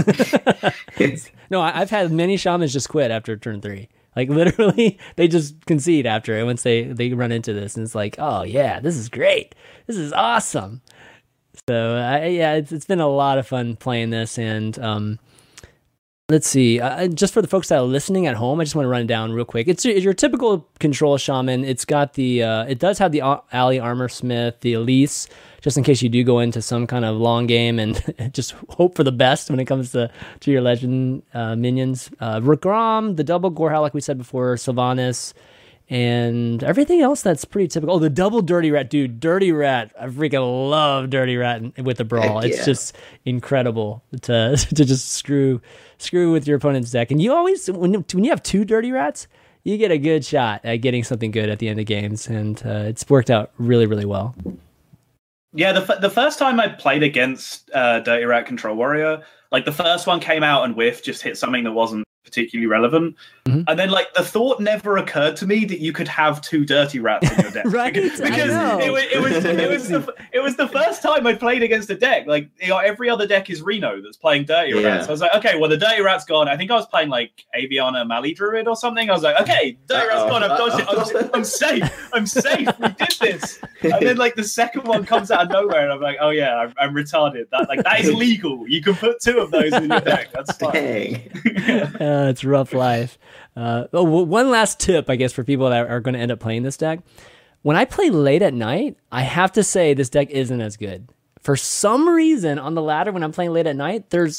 No, I, I've had many shamans just quit after turn three. Like literally, they just concede after it once they they run into this, and it's like, oh yeah, this is great, this is awesome. So I, yeah, it's it's been a lot of fun playing this, and um, let's see, uh, just for the folks that are listening at home, I just want to run it down real quick. It's your, your typical control shaman. It's got the uh, it does have the Ali Armorsmith, the Elise, just in case you do go into some kind of long game and just hope for the best when it comes to, to your legend uh, minions. Uh, Regrom, the double Gore Howl, like we said before, Sylvanas, and everything else that's pretty typical. Oh, the double Dirty Rat, dude. Dirty Rat. I freaking love Dirty Rat with the Brawl. Heck It's yeah. just incredible to to just screw screw with your opponent's deck. And you always, when, when you have two Dirty Rats, you get a good shot at getting something good at the end of games. And uh, it's worked out really, really well. Yeah, the f- the first time I played against uh, Dirty Rat Control Warrior, like the first one came out and whiff, just hit something that wasn't particularly relevant. Mhm. And then like the thought never occurred to me that you could have two Dirty Rats in your deck. Right? Because, I because know. it was it was it was the, it was the first time I played against a deck. Like you know, every other deck is Reno that's playing Dirty Yeah. Rats. So I was like, okay, well the Dirty Rat's gone. I think I was playing like Aviana Mali Druid or something. I was like, okay, Dirty Rat's Uh-oh. gone. I've dodged it. I'm, I'm safe. I'm safe. We did this. And then like the second one comes out of nowhere, and I'm like, oh yeah, I'm, I'm retarded. That like that is legal. You can put two of those in your deck. That's fine. Dang. Uh, it's rough life. Uh, oh, w- one last tip, I guess, for people that are going to end up playing this deck. When I play late at night, I have to say this deck isn't as good. For some reason, on the ladder, when I'm playing late at night, there's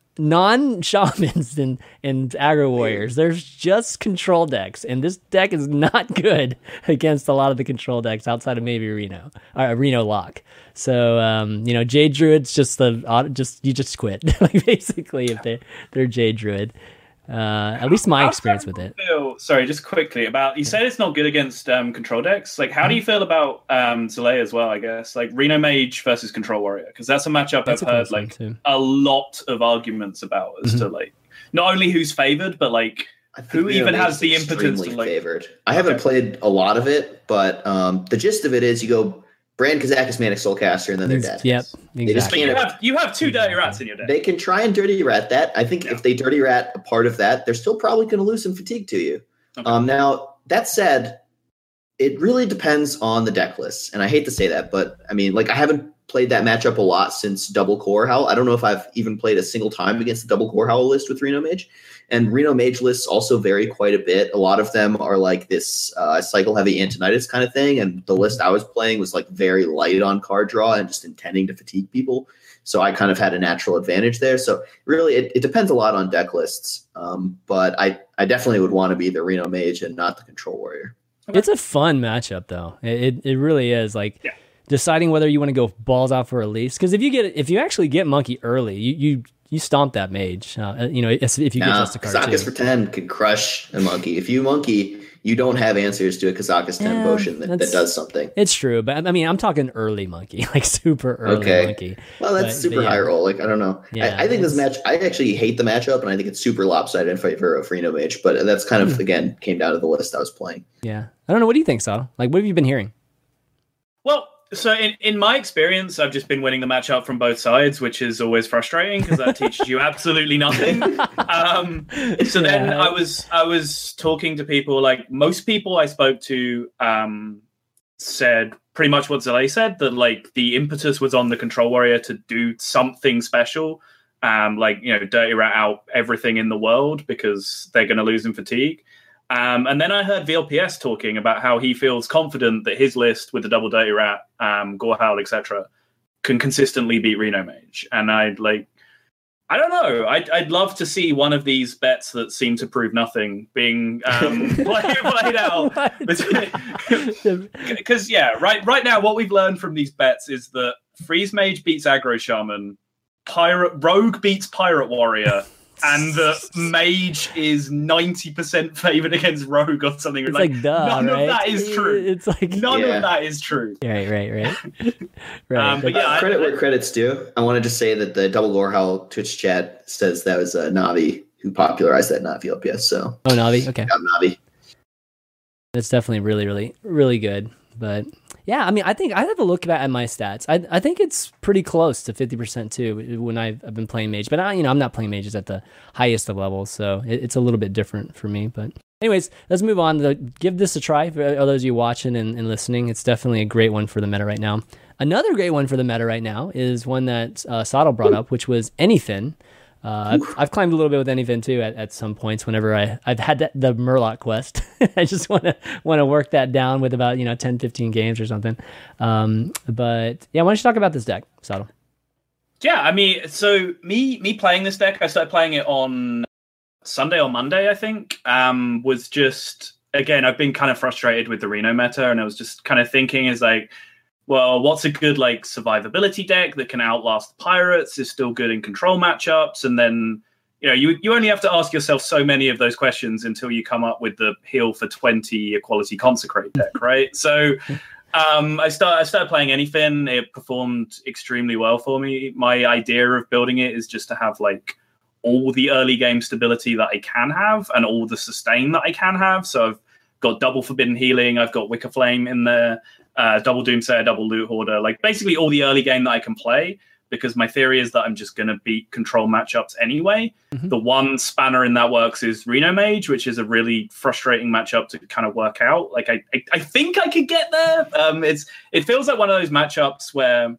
non-shamans and, and aggro warriors. There's just control decks, and this deck is not good against a lot of the control decks outside of maybe Reno, uh, Reno Lock. So, um, you know, Jade Druid's just the, auto- just you just quit, like basically, if they they're Jade Druid. Uh, at least my How experience do with you it. Feel, sorry, just quickly about you said it's not good against um, control decks. Like, how do you feel about um, Zalea as well? I guess like Reno Mage versus Control Warrior, because that's a matchup That's I've a heard close one, like too. a lot of arguments about as Mhm. to like not only who's favored, but like I think Who Reno even Mage has is the impotence extremely to, like- favored. I haven't Okay. played a lot of it, but um, the gist of it is you go Brand Kazakis, Manic Soulcaster, and then they're dead. Yep, They just exactly. but you can't- have you have two dirty rats in your deck. They can try and dirty rat that. I think Yeah. if they dirty rat a part of that, they're still probably going to lose some fatigue to you. Okay. Um, now that said, it really depends on the deck list. And I hate to say that, but I mean, like I haven't played that matchup a lot since Double Core Howl. I don't know if I've even played a single time against the Double Core Howl list with Reno Mage. And Reno Mage lists also vary quite a bit. A lot of them are like this uh, cycle heavy Antonidas kind of thing. And the list I was playing was like very light on card draw and just intending to fatigue people. So I kind of had a natural advantage there. So really, it, it depends a lot on deck lists. Um, but I, I definitely would want to be the Reno Mage and not the Control Warrior. It's a fun matchup, though. It it, it really is. Like yeah. deciding whether you want to go balls out for release. Because if you get if you actually get Monkey early, you you, you stomp that Mage. Uh, you know, if you get nah, Justicar Kazakus too. for ten could crush a Monkey. If you Monkey, you don't have answers to a Kazakus ten Yeah, potion that, that does something. It's true, but I mean, I'm talking early Monkey, like super early okay. Monkey. Well, that's but, super but yeah. high roll. Like I don't know. Yeah, I, I think this match. I actually hate the matchup, and I think it's super lopsided in favor of Reno Mage. But that's kind of again came down to the list I was playing. Yeah, I don't know. What do you think, Sal? Like, what have you been hearing? Well, so in, in my experience, I've just been winning the matchup from both sides, which is always frustrating because that teaches you absolutely nothing. Um, so then Yeah. I was I was talking to people, like most people I spoke to um, said pretty much what Zalay said, that like the impetus was on the Control Warrior to do something special, um, like, you know, Dirty Rat out everything in the world because they're going to lose in fatigue. Um, and then I heard V L P S talking about how he feels confident that his list with the double Dirty Rat, um, Gore Howl, et cetera, can consistently beat Reno Mage. And I'd like, I don't know. I'd, I'd love to see one of these bets that seem to prove nothing being um, played, played out. Because yeah, right, right now what we've learned from these bets is that Freeze Mage beats Aggro Shaman, Pirate Rogue beats Pirate Warrior. And the Mage is ninety percent favored against Rogue or something. It's like, like, duh, none right? of that is true. It's like None Yeah. of that is true. right, right, right, right. Um, but yeah, I- Credit where credit's due. I want to just say that the Double Gore Howl Twitch chat says that was uh, Navi who popularized that, not V L P S. So oh, Navi. Okay, I'm Navi. that's definitely really, really, really good. But yeah, I mean, I think I have a look back at my stats. I I think it's pretty close to fifty percent too when I've, I've been playing Mage. But I, you know, I'm not playing Mages at the highest of levels, so it, it's a little bit different for me. But anyways, let's move on. To, give this a try for all those of you watching and, and listening. It's definitely a great one for the meta right now. Another great one for the meta right now is one that uh, Sottle brought up, which was Anyfin. Uh, I've, I've climbed a little bit with Anyfin too at, at some points whenever I, I've had that, the Murloc quest. I just want to want to work that down with about, you know, ten, fifteen games or something. Um, but yeah, why don't you talk about this deck, Sottle? Yeah, I mean, so me me playing this deck, I started playing it on Sunday or Monday, I think. Um, was just, again, I've been kind of frustrated with the Reno meta, and I was just kind of thinking is like, well, what's a good like survivability deck that can outlast Pirates, is still good in control matchups, and then, you know, you you only have to ask yourself so many of those questions until you come up with the heal for twenty Equality Consecrate deck, right? So um, I start I started playing Anyfin. It performed extremely well for me. My idea of building it is just to have like all the early game stability that I can have and all the sustain that I can have. So I've got double Forbidden Healing, I've got Wicker Flame in there. Uh, double Doomsayer, double Loot Hoarder, like basically all the early game that I can play, because my theory is that I'm just going to beat control matchups anyway. Mm-hmm. The one spanner in that works is Reno Mage, which is a really frustrating matchup to kind of work out. Like I, I, I think I could get there. Um, it's it feels like one of those matchups where,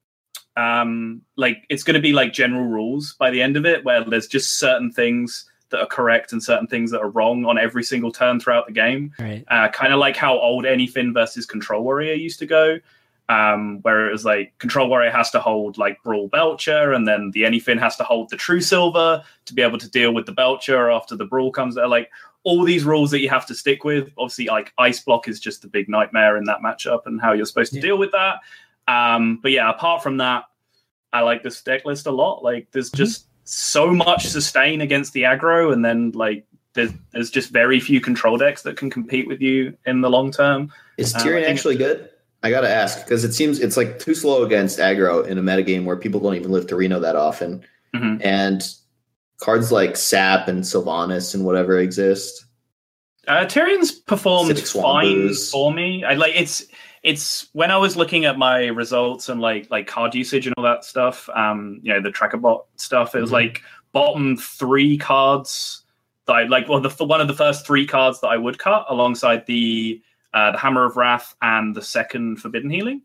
um, like it's going to be like general rules by the end of it, where there's just certain things that are correct and certain things that are wrong on every single turn throughout the game. Right. Uh, kind of like how old Anyfin versus Control Warrior used to go, um, where it was like Control Warrior has to hold like Brawl Belcher, and then the Anyfin has to hold the True Silver to be able to deal with the Belcher after the Brawl comes out. Like all these rules that you have to stick with. Obviously, like Ice Block is just a big nightmare in that matchup and how you're supposed to yeah. deal with that. Um, but yeah, apart from that, I like this deck list a lot. Like there's just mm-hmm. so much sustain against the aggro, and then like there's there's just very few control decks that can compete with you in the long term. Is Tyrion um, actually good? I gotta ask, because it seems it's like too slow against aggro in a metagame where people don't even live to Reno that often, mm-hmm. and cards like Sap and Sylvanas and whatever exist. Uh, Tyrion's performed fine Booze. for me. I like it's. It's when I was looking at my results and like like card usage and all that stuff, um, you know, the tracker bot stuff. It was mm-hmm. like bottom three cards that I like. Well, the one of the first three cards that I would cut alongside the uh, the Hammer of Wrath and the second Forbidden Healing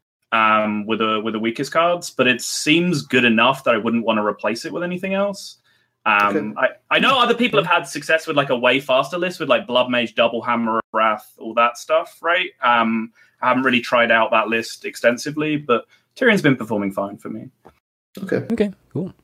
um, with the with the weakest cards. But it seems good enough that I wouldn't want to replace it with anything else. Um, okay. I, I know other people have had success with like a way faster list with like Blood Mage, Double Hammer of Wrath, all that stuff, right? Um, I haven't really tried out that list extensively, but Tyrion's been performing fine for me. Okay. Okay, cool.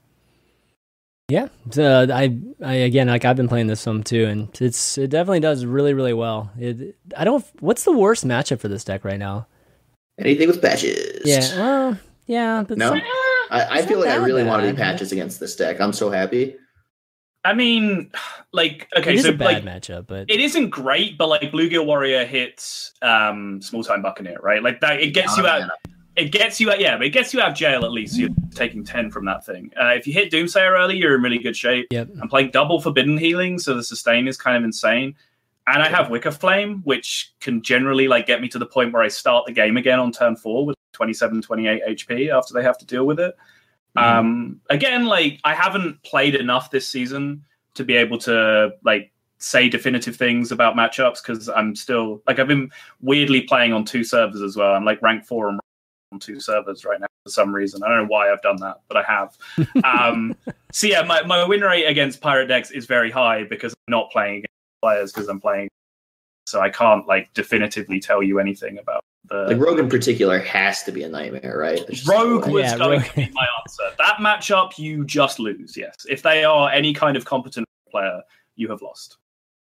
Yeah, so I, I again, like I've been playing this some too, and it's it definitely does really, really well. It, I don't. What's the worst matchup for this deck right now? Anything with patches. Yeah. Well, yeah. But no, some, I, I feel like I really bad. want to be patches against this deck. I'm so happy. I mean, like, okay, it is so a bad like, matchup, but it isn't great. But like, Bluegill Warrior hits um, Small Time Buccaneer, right? Like that, it gets you out. It gets you out, yeah, but it gets you out of jail at least. So you're taking ten from that thing. Uh, if you hit Doomsayer early, you're in really good shape. Yep. I'm playing double Forbidden Healing, so the sustain is kind of insane. And I have Wicker Flame, which can generally like get me to the point where I start the game again on turn four with twenty-seven, twenty-eight H P after they have to deal with it. Mm-hmm. Um, again, like I haven't played enough this season to be able to like say definitive things about matchups because I'm still like I've been weirdly playing on two servers as well. I'm like rank four and on two servers right now for some reason. I don't know why I've done that, but I have. Um, so yeah, my, my win rate against Pirate decks is very high because I'm not playing against players because I'm playing. So I can't like definitively tell you anything about the like Rogue in particular has to be a nightmare, right? Rogue no was yeah, going Rogue. to be my answer. That matchup, you just lose. Yes, if they are any kind of competent player, you have lost.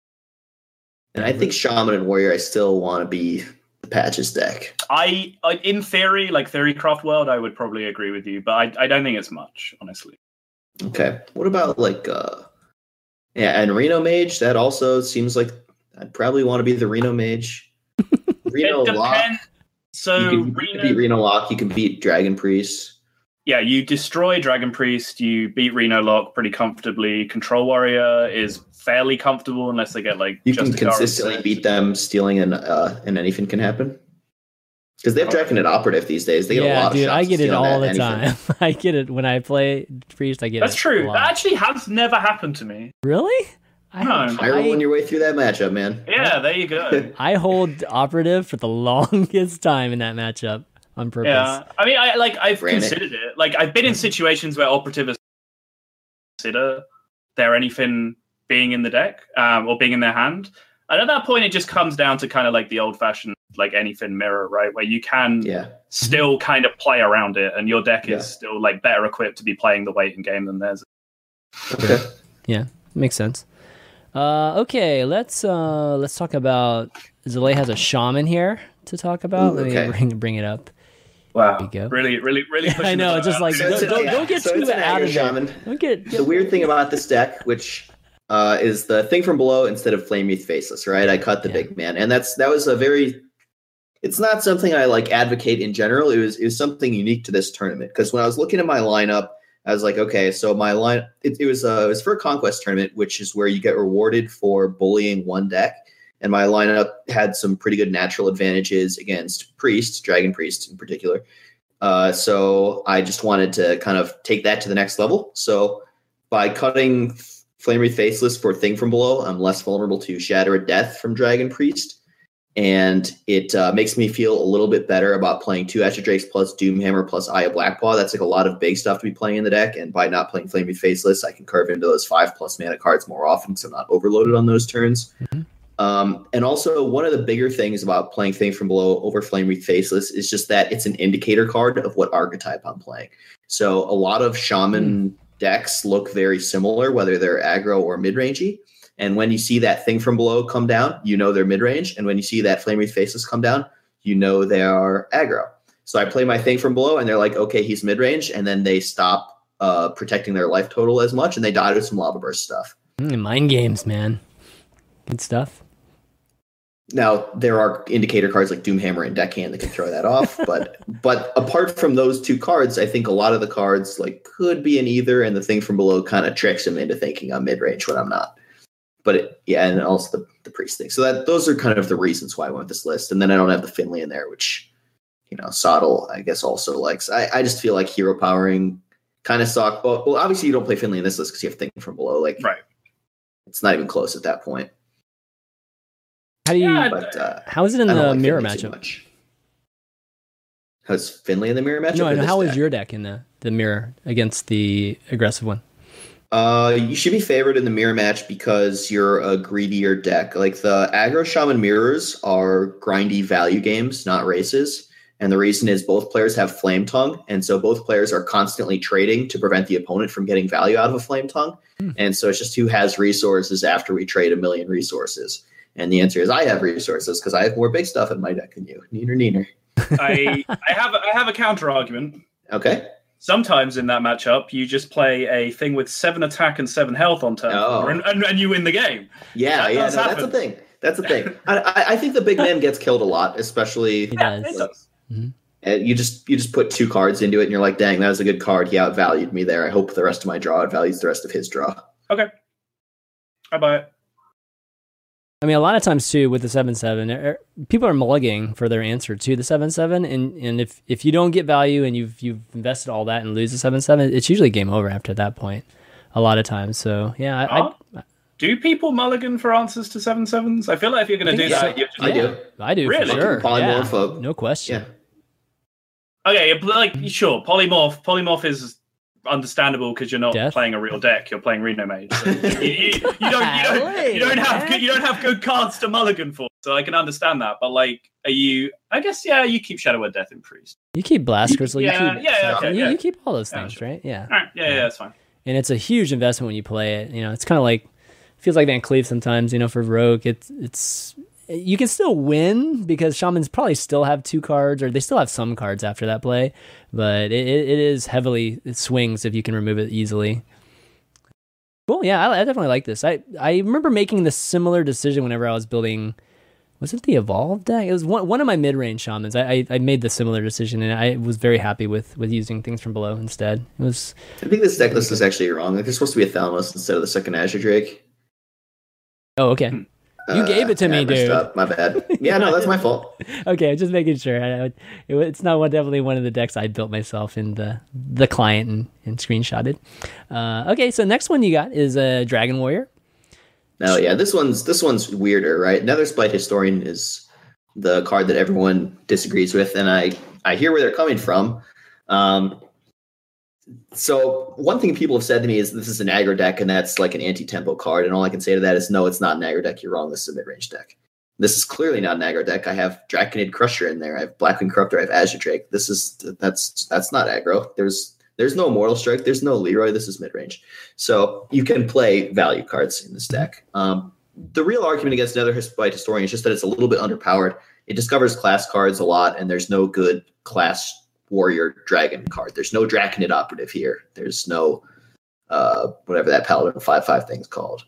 And I think Shaman and Warrior, I still want to be the patches deck. I, I, in theory, like Theorycraft World, I would probably agree with you, but I, I don't think it's much, honestly. Okay. What about like, uh, yeah, and Reno Mage? That also seems like I'd probably want to be the Reno Mage. Reno it Lock. depends. So you can Reno, beat Reno Lock. You can beat Dragon Priest. Yeah, you destroy Dragon Priest. You beat Reno Lock pretty comfortably. Control Warrior is fairly comfortable unless they get like. You can Justicar consistently beat them stealing and uh, and anything can happen. Because they have Draconet Operative these days. They get yeah, a lot dude, of shots. I get it all the anything. time. I get it when I play Priest. I get That's it. That's true. a lot. That actually has never happened to me. Really? No. I, I rolling your way through that matchup, man. Yeah, there you go. I hold Operative for the longest time in that matchup on purpose. Yeah, I mean, I like I've Granted. considered it. Like I've been in situations where Operative is consider there anything being in the deck um, or being in their hand. And at that point, it just comes down to kind of like the old-fashioned like anything mirror, right? Where you can Yeah. still kind of play around it, and your deck Yeah. is still like better equipped to be playing the waiting game than theirs. Okay. Yeah, makes sense. Uh, okay, let's uh, let's talk about. Zalay has a shaman here to talk about. Ooh, Let okay. me bring bring it up. Wow, There you go. really, really, really. I pushing know, the just boat like out. So it's don't, a- don't, yeah, don't get so too it's an out Aggro of it. Shaman. Don't get, get The weird thing about this deck, which uh, is the thing from below instead of Flame Youth Faceless, right? I cut the Yeah. big man, and that's that was a very. It's not something I like advocate in general. It was it was something unique to this tournament because when I was looking at my lineup, I was like, okay, so my line it, it was uh, it was for a conquest tournament, which is where you get rewarded for bullying one deck. And my lineup had some pretty good natural advantages against Priest, Dragon Priest in particular. Uh, so I just wanted to kind of take that to the next level. So by cutting Flamery Faceless for Thing from Below, I'm less vulnerable to Shatter of Death from Dragon Priest. And it uh, makes me feel a little bit better about playing two Azure Drakes plus Doomhammer plus Eye of Blackpaw. That's like a lot of big stuff to be playing in the deck. And by not playing Flamery Faceless, I can curve into those five plus mana cards more often because I'm not overloaded on those turns. Mm-hmm. Um, and also, one of the bigger things about playing Thing from Below over Flamery Faceless is just that it's an indicator card of what archetype I'm playing. So a lot of Shaman mm. decks look very similar, whether they're aggro or mid-rangey. And when you see that Thing from Below come down, you know they're mid-range. And when you see that Flamery Faceless come down, you know they are aggro. So I play my Thing from Below, and they're like, okay, he's mid-range. And then they stop uh, protecting their life total as much, and they die to some Lava Burst stuff. Mm, mind games, man. Good stuff. Now, there are indicator cards like Doomhammer and Deckhand that can throw that off. but but apart from those two cards, I think a lot of the cards like could be in either, and the Thing from Below kind of tricks him into thinking I'm mid-range when I'm not. But it, yeah, and also the, the Priest thing. So that those are kind of the reasons why I went with this list. And then I don't have the Finley in there, which, you know, Soddle, I guess, also likes. I, I just feel like hero powering kind of suck. Well, well, obviously you don't play Finley in this list because you have Thing from Below. Like, right. It's not even close at that point. How do you? Yeah, But uh, how is it in I don't the like mirror Finley too matchup? much. How's Finley in the mirror matchup? No, or I know. this How was deck? your deck in the the mirror against the aggressive one? Uh, you should be favored in the mirror match because you're a greedier deck. Like the aggro shaman mirrors are grindy value games, not races. And the reason is both players have flame tongue, and so both players are constantly trading to prevent the opponent from getting value out of a flame tongue. Hmm. And so it's just who has resources after we trade a million resources. And the answer is I have resources because I have more big stuff in my deck than you. Neener, neener. I I have I have a counter argument. Okay. Sometimes in that matchup, you just play a thing with seven attack and seven health on turn Oh. four, and, and, and you win the game. Yeah, That yeah, no, does that's happen. the thing. That's the thing. I, I, I think the big man gets killed a lot, especially He Yeah, does. it does. uh, you just you just put two cards into it, and you're like, dang, that was a good card. He outvalued me there. I hope the rest of my draw outvalues the rest of his draw. Okay, I buy it. I mean, a lot of times too with the seven seven, er, people are mulliganing for their answer to the seven seven, and and if if you don't get value and you've you've invested all that and lose the seven seven, it's usually game over after that point. A lot of times, so yeah, I, Oh, I, do people mulligan for answers to seven sevens? I feel like if you're going to I do think that, so. you have to I yeah, do. I do Really? for sure. Polymorph Yeah, up. no question. Yeah. Okay, like sure, polymorph. Polymorph is understandable because you're not Death? playing a real deck. You're playing Reno Mage. So you, you, you don't, you don't, you don't have good, you don't have good cards to mulligan for. So I can understand that. But like, are you? I guess yeah, you keep Shadow of Death in Priest. You keep Blast Crystal. Yeah, you keep, yeah, yeah, okay, you, yeah. you keep all those Yeah, things, sure. right? Yeah. All right, yeah, yeah, that's fine. And it's a huge investment when you play it. You know, it's kind of like feels like Van Cleef sometimes. You know, for Rogue, it's it's you can still win because Shamans probably still have two cards, or they still have some cards after that play, but it, it, it is heavily it swings if you can remove it easily. Cool, yeah, I, I definitely like this. I I remember making the similar decision whenever I was building. Was it the Evolved deck? It was one one of my mid range Shamans. I, I I made the similar decision, and I was very happy with with using things from below instead. It was. I think this deck list is actually wrong. Like, there's supposed to be a Thalamus instead of the second Azure Drake. Oh, okay. You gave it to yeah, me, I messed dude. Up. My bad. Yeah, no, that's my fault. Okay, just making sure. I, I, it, it's not one, definitely one of the decks I built myself in the the client and, and screenshotted. Uh, okay, so next one you got is a uh, Dragon Warrior. No, yeah, this one's this one's weirder, right? Netherspite Historian is the card that everyone disagrees with, and I I hear where they're coming from. Um, so one thing people have said to me is this is an aggro deck, and that's like an anti-tempo card, and all I can say to that is no, it's not an aggro deck. You're wrong. This is a mid-range deck. This is clearly not an aggro deck. I have Draconid Crusher in there. I have Blackwing Corruptor. I have Azure Drake. This is that's that's not aggro. There's There's no Immortal Strike. There's no Leroy. This is mid-range. So you can play value cards in this deck. Um, the real argument against Netherspite Historian is just that it's a little bit underpowered. It discovers class cards a lot, and there's no good class warrior dragon card. There's no Draconid Operative here. There's no uh, whatever that Paladin five five thing's called.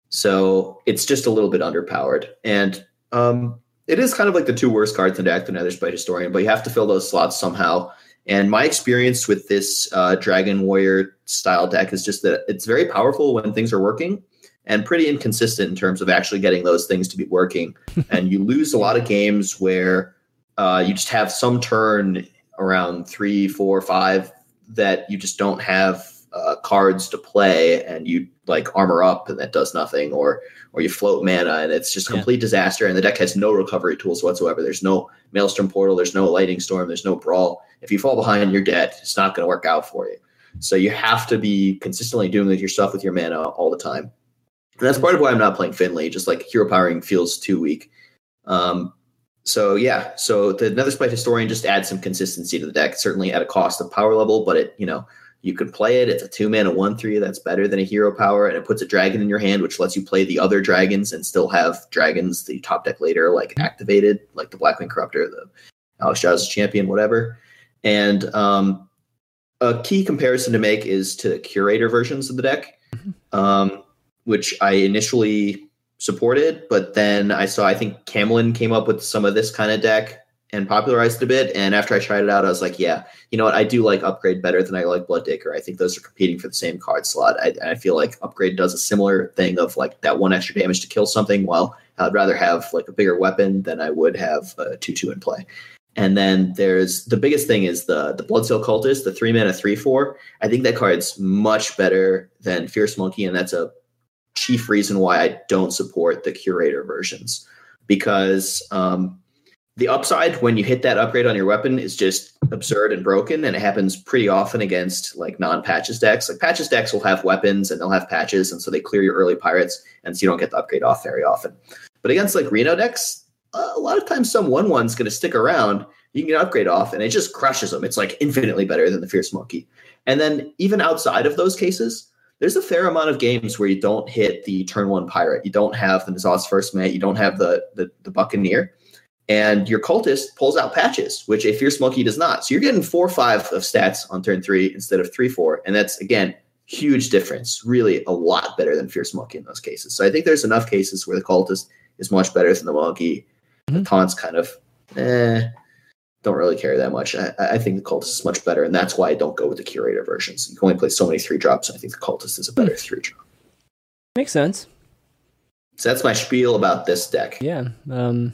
So it's just a little bit underpowered. And um, it is kind of like the two worst cards in the deck, the Netherspite Historian, but you have to fill those slots somehow. And my experience with this uh, Dragon Warrior style deck is just that it's very powerful when things are working and pretty inconsistent in terms of actually getting those things to be working. And you lose a lot of games where uh, you just have some turn around three, four, five that you just don't have uh, cards to play, and you like armor up and that does nothing, or or you float mana and it's just a complete yeah. disaster. And the deck has no recovery tools whatsoever. There's no Maelstrom Portal. There's no Lightning Storm. There's no Brawl. If you fall behind, you're dead. It's not going to work out for you. So you have to be consistently doing your stuff with your mana all the time. And that's part of why I'm not playing Finley. Just like hero powering feels too weak. Um, so yeah, so the Netherspite Historian just adds some consistency to the deck, certainly at a cost of power level, but it, you know, you can play it. It's a two mana one three that's better than a hero power, and it puts a dragon in your hand, which lets you play the other dragons and still have dragons the top deck later, like activated, like the Blackwing Corruptor, the Alexstrasza's Champion, whatever. And um, a key comparison to make is to Curator versions of the deck, um, which I initially supported, but then I saw, I think Camelin came up with some of this kind of deck and popularized it a bit. And after I tried it out, I was like, yeah, you know what? I do like Upgrade better than I like Bloodtaker. I think those are competing for the same card slot. I, I feel like Upgrade does a similar thing of like that one extra damage to kill something, while I'd rather have like a bigger weapon than I would have a two two in play. And then there's the biggest thing is the the Bloodsail Cultist, the three mana three four. I think that card's much better than Fierce Monkey, and that's a chief reason why I don't support the Curator versions. because um, the upside when you hit that upgrade on your weapon is just absurd and broken, and it happens pretty often against like non-patches decks. Like patches decks will have weapons and they'll have patches, and so they clear your early pirates, and so you don't get the upgrade off very often. But against like Reno decks, uh, a lot of times some one one's going to stick around. You can get an upgrade off, and it just crushes them. It's like infinitely better than the Fierce Monkey. And then even outside of those cases, there's a fair amount of games where you don't hit the turn one pirate. You don't have the N'Zoth's First Mate. You don't have the, the the Buccaneer. And your cultist pulls out patches, which a Fierce Monkey does not. So you're getting four or five of stats on turn three instead of three, four. And that's, again, huge difference. Really a lot better than Fierce Monkey in those cases. So I think there's enough cases where the cultist is much better than the monkey. Mm-hmm. The taunt's kind of, eh, don't really care that much. I, I think the cultist is much better, and that's why I don't go with the curator versions. You can only play so many three drops, and I think the cultist is a better three drop. Makes sense. So that's my spiel about this deck. Yeah. Um,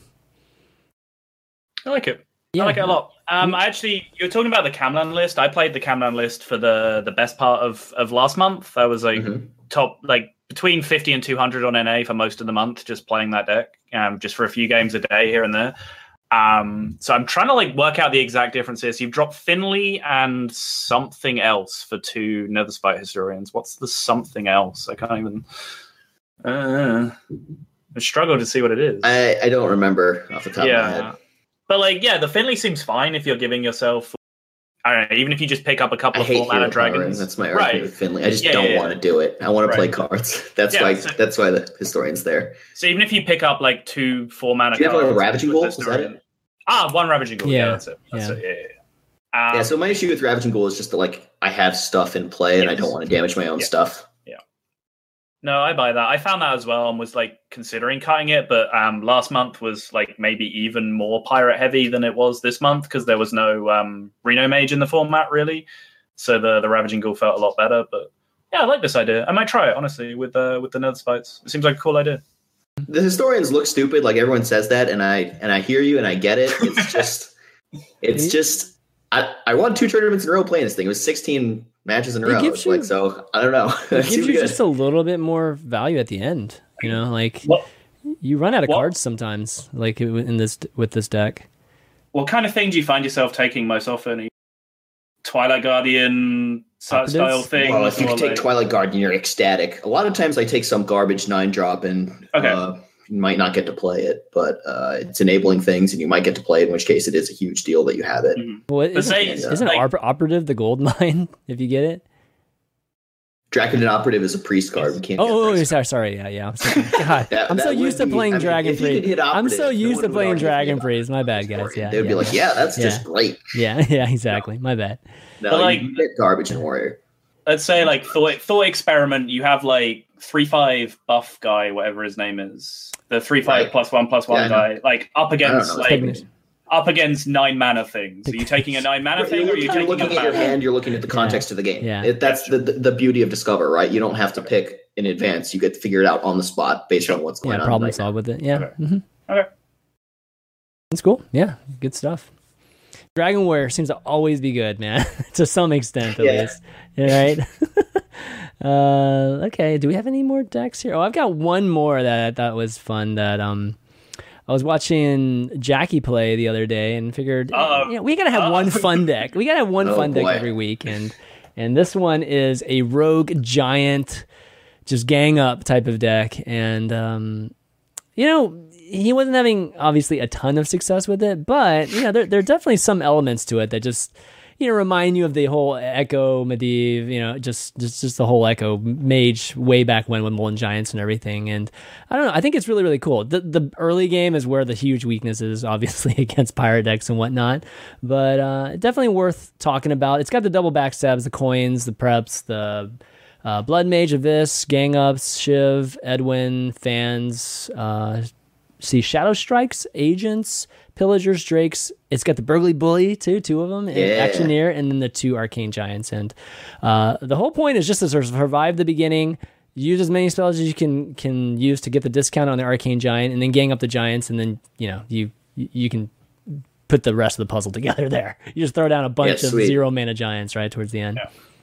I like it. Yeah. I like it a lot. Um, I actually, you're talking about the Camlan list. I played the Camlan list for the the best part of, of last month. I was like Mm-hmm. top, like between fifty and two hundred on N A for most of the month, just playing that deck, um, just for a few games a day here and there. Um, so I'm trying to like work out the exact differences. You've dropped Finley and something else for two Netherspite Historians. What's the something else? I can't even. Uh, I struggle to see what it is. I, I don't remember off the top yeah. of my head. But like, yeah, the Finley seems fine if you're giving yourself. I don't know, even if you just pick up a couple I of hate four mana hero powering. dragons. That's my argument Right. with Finley. I just Yeah, don't yeah, yeah. want to do it. I want to Right. play cards. That's Yeah, why. so- that's why the historian's there. So even if you pick up like two four mana Do you have cards, a Ravaging with Ghoul? the Is that Historian- it? Ah, one Ravaging Ghoul. Yeah, Yeah. that's it. That's Yeah. it. Yeah, yeah, yeah. Um, Yeah. So my issue with Ravaging Ghoul is just that like I have stuff in play and I Yes. don't want to damage my own Yeah. stuff. No, I buy that. I found that as well and was like considering cutting it, but um, last month was like maybe even more pirate heavy than it was this month because there was no um, Reno Mage in the format really. So the the Ravaging Ghoul felt a lot better. But yeah, I like this idea. I might try it honestly with uh, with the Nether Spites. It seems like a cool idea. The historians look stupid, like everyone says that, and I and I hear you and I get it. It's just, it's just. I, I won two tournaments in a row playing this thing. It was sixteen matches in a It row. gives It's you- like so. I don't know. it It gives you just a little bit more value at the end. You know, like What you run out of What? cards sometimes, like in this with this deck. what kind of thing do you find yourself taking most often? Twilight Guardian style Operatives? thing. Well, if you or can take like- Twilight Guardian, you're ecstatic. A lot of times I take some garbage nine drop and Okay. uh, you might not get to play it, but uh, it's enabling things and you might get to play it, in which case it is a huge deal that you have it. Mhm. Well, But isn't, say- isn't like- oper- operative the gold mine if you get it? Dragon and Operative is a priest card. We can't Oh, get oh, priest sorry, sorry, yeah, yeah. I'm so, God, That- I'm that so would used to be- playing I mean, Dragon if you could Freeze. hit I'm Operative, so no used one to would playing argue Dragon with Freeze. My bad, for guys. it. Yeah, They'd yeah, be like, yeah, that's Yeah. just great. yeah, yeah, exactly. My bad. No, But, like- you get garbage in Warrior. Let's say like thought thought experiment. You have like three five buff guy, whatever his name is, the three five Right. plus one plus one Yeah, I know. guy, like up against know. like Pigment. up against nine mana things. Are you taking a nine mana Right, thing, you're or are you looking, you're taking looking a at your mana? hand, you're looking at the context of the game. Yeah. It, that's the, the the beauty of Discover, right? You don't have to pick in advance. You get to figure it out on the spot based on what's going Yeah, on. problem right solve with it. Yeah, Okay. hmm Okay. that's cool. Yeah, good stuff. Dragon Warrior seems to always be good, man, to some extent at Yeah. least. Yeah, right. uh, okay, do we have any more decks here? Oh, I've got one more that I thought was fun. That um, I was watching Jackie play the other day and figured, Uh-oh. you know, we gotta have one fun deck. We gotta have one Oh, fun deck boy. every week, and and this one is a rogue giant, just gang up type of deck, and um, you know, he wasn't having obviously a ton of success with it, but you know, there there are definitely some elements to it that just, you know, remind you of the whole Echo Medivh, you know, just just just the whole Echo Mage way back when with Molten Giants and everything. And I don't know, I think it's really really cool. The the early game is where the huge weakness is, obviously against pirate decks and whatnot, but uh, definitely worth talking about. It's got the double backstabs, the coins, the preps, the uh, Blood Mage, Abyss, Gang Ups, Shiv, Edwin, Fans. Uh, see Shadow Strikes, Agents, Pillagers, Drakes. It's got the Burgly Bully too, two of them, and Yeah. Actioneer, and then the two Arcane Giants. And uh, the whole point is just to sort of survive the beginning, use as many spells as you can can use to get the discount on the Arcane Giant, and then gang up the Giants, and then you know you you can put the rest of the puzzle together there. You just throw down a bunch Yeah, of sweet. zero mana Giants right towards the end. Yeah.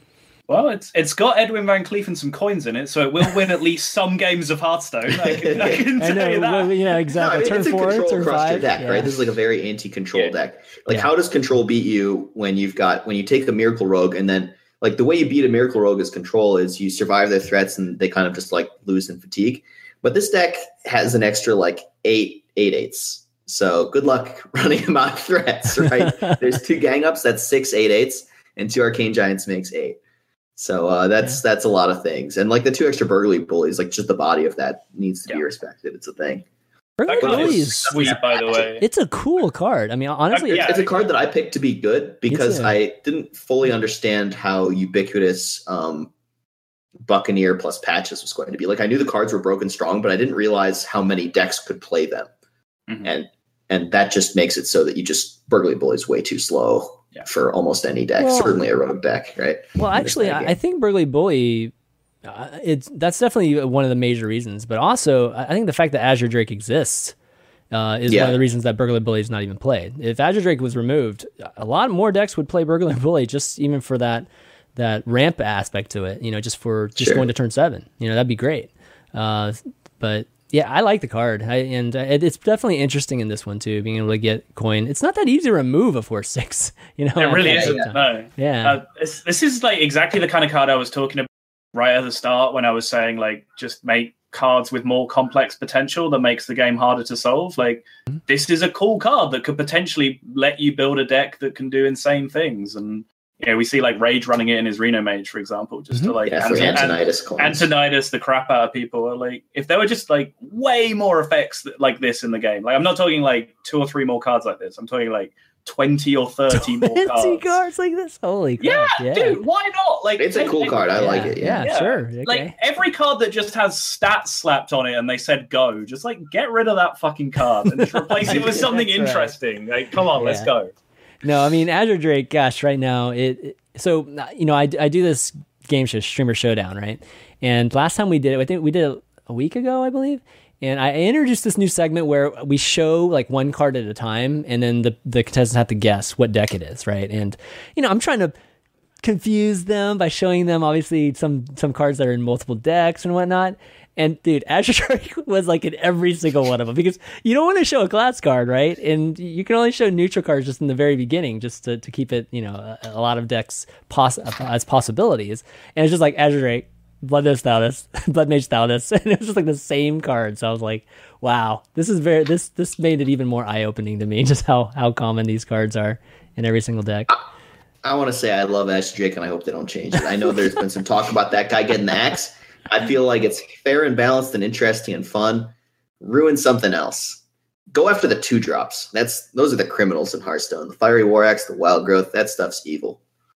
Well, it's it's got Edwin Van Cleef and some coins in it, so it will win at least some games of Hearthstone. I can, I can I tell know, you that. well, yeah, exactly. No, turn it's a four, control turn across five. your deck, yeah. right? This is like a very anti-control Yeah. deck. Like, Yeah. how does control beat you when you've got when you take a Miracle Rogue and then like the way you beat a Miracle Rogue as control is you survive their threats and they kind of just like lose in fatigue. But this deck has an extra like eight eight eights. So good luck running them out of threats, right? There's two gang ups, that's six eight eights, and two Arcane Giants makes eight. So uh, that's yeah. that's a lot of things, and like the two extra Burglary Bullies, like just the body of that needs to yeah. be respected. It's a thing. Burglary Bully is sweet, by the way. It's a cool card. I mean, honestly, it's, it's a card that I picked to be good because a, I didn't fully understand how ubiquitous um, Buccaneer plus Patches was going to be. Like I knew the cards were broken strong, but I didn't realize how many decks could play them, mm-hmm. and and that just makes it so that you just Burglary Bully is way too slow. Yeah. For almost any deck, well, certainly a rogue deck, right? Well, actually, I, I think Burglary Bully, uh, it's that's definitely one of the major reasons. But also, I think the fact that Azure Drake exists uh, is yeah. one of the reasons that Burglary Bully is not even played. If Azure Drake was removed, a lot more decks would play Burglary Bully, just even for that that ramp aspect to it. You know, just for just sure. going to turn seven. You know, that'd be great. Uh, but yeah, I like the card, I, and uh, it, it's definitely interesting in this one too. Being able to get coin, it's not that easy to remove a four six. You know, it really isn't. No, yeah, uh, this is like exactly the kind of card I was talking about right at the start when I was saying like just make cards with more complex potential that makes the game harder to solve. Like mm-hmm. this is a cool card that could potentially let you build a deck that can do insane things. And you know, we see like Rage running it in his Reno Mage, for example, just mm-hmm. to like yeah, anti- Antonidas, an- Antonidas the crap out of people. Are like if there were just like way more effects th- like this in the game. Like I'm not talking like two or three more cards like this. I'm talking like twenty or thirty more cards. cards like this. Holy crap! Yeah, yeah, dude, why not? Like it's a cool card. I yeah, like it. Yeah, yeah sure. Okay. Like every card that just has stats slapped on it and they said go, just like get rid of that fucking card and just replace it with something interesting. Right. Like, come on, yeah. let's go. No, I mean Azure Drake. Gosh, right now it. it so you know, I, I do this game show, Streamer Showdown, right? And last time we did it, I think we did it a week ago, I believe. And I introduced this new segment where we show like one card at a time, and then the, the contestants have to guess what deck it is, right? And, you know, I'm trying to confuse them by showing them obviously some, some cards that are in multiple decks and whatnot. And dude, Azure Drake was like in every single one of them because you don't want to show a class card, right? And you can only show neutral cards just in the very beginning, just to, to keep it, you know, a, a lot of decks poss- as possibilities. And it's just like Azure Drake, Blood Mage Thaudas, Blood Mage Thaudas, and it was just like the same card. So I was like, wow, this is very this this made it even more eye opening to me, just how how common these cards are in every single deck. I, I want to say I love Azure Drake, and I hope they don't change it. I know there's been some talk about that guy getting the axe. I feel like it's fair and balanced and interesting and fun. Ruin something else. Go after the two drops. That's those are the criminals in Hearthstone. The Fiery War Axe, the Wild Growth, that stuff's evil.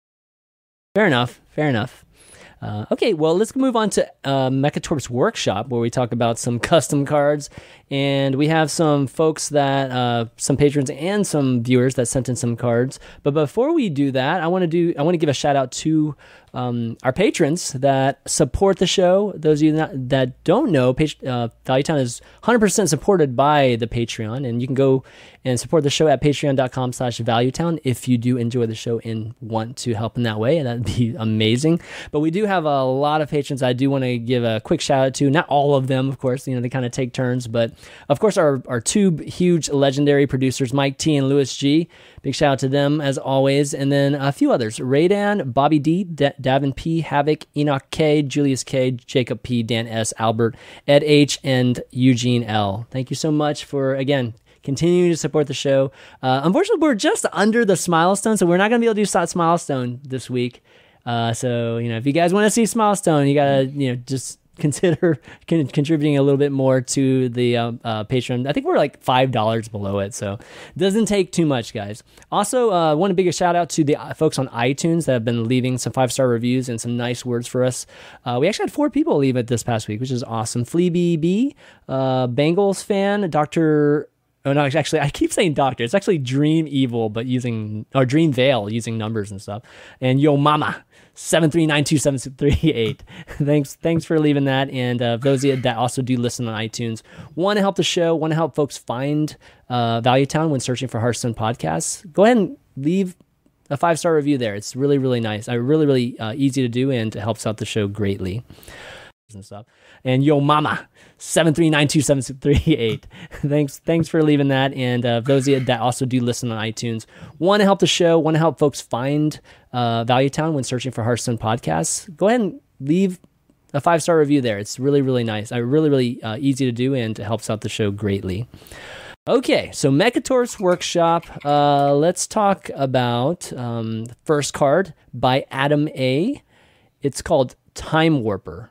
Fair enough. Fair enough. Uh, okay, well, let's move on to uh, Mechatorp's Workshop, where we talk about some custom cards, and we have some folks that, uh, some patrons and some viewers that sent in some cards. But before we do that, I want to do, I want to give a shout out to um, our patrons that support the show. Those of you that, that don't know, uh, Valuetown is one hundred percent supported by the Patreon, and you can go and support the show at patreon.com slash Valuetown if you do enjoy the show and want to help in that way, and that'd be amazing. But we do have a lot of patrons I do want to give a quick shout out to. Not all of them, of course, you know, they kind of take turns, but of course our, our two huge legendary producers, Mike T and Louis G. Big shout out to them as always. And then a few others, Raydan, Bobby D, D- Davin P, Havoc, Enoch K, Julius K, Jacob P, Dan S, Albert, Ed H, and Eugene L. Thank you so much for, again, continuing to support the show. Uh, unfortunately, we're just under the Smilestone, so we're not going to be able to do Smilestone this week. Uh, so, you know, if you guys want to see Smilestone, you got to, you know, just consider con- contributing a little bit more to the um, uh, Patreon. I think we're like five dollars below it, so it doesn't take too much, guys. Also, I uh, want to big a shout out to the folks on iTunes that have been leaving some five-star reviews and some nice words for us. Uh, we actually had four people leave it this past week, which is awesome. Flea B B, uh, Bengals fan, Doctor Oh, no, actually, I keep saying doctor. It's actually Dream Evil, but using, or Dream Veil, using numbers and stuff. And Yo Mama, seven three nine two seven three eight. Thanks thanks for leaving that. And uh, those of you that also do listen on iTunes, want to help the show, want to help folks find uh, Valuetown when searching for Hearthstone podcasts, go ahead and leave a five star review there. It's really really nice. I really really uh, easy to do, and it helps out the show greatly. And stuff. And Yo Mama seven three nine two seven three eight. thanks thanks for leaving that. And uh, those of you that also do listen on iTunes, want to help the show, want to help folks find uh, Value Town when searching for Hearthstone podcasts, go ahead and leave a five star review there. It's really really nice. I really really uh, easy to do, and it helps out the show greatly. Okay, so Mechatours Workshop. Uh, let's talk about um, the first card by Adam A. It's called Time Warper.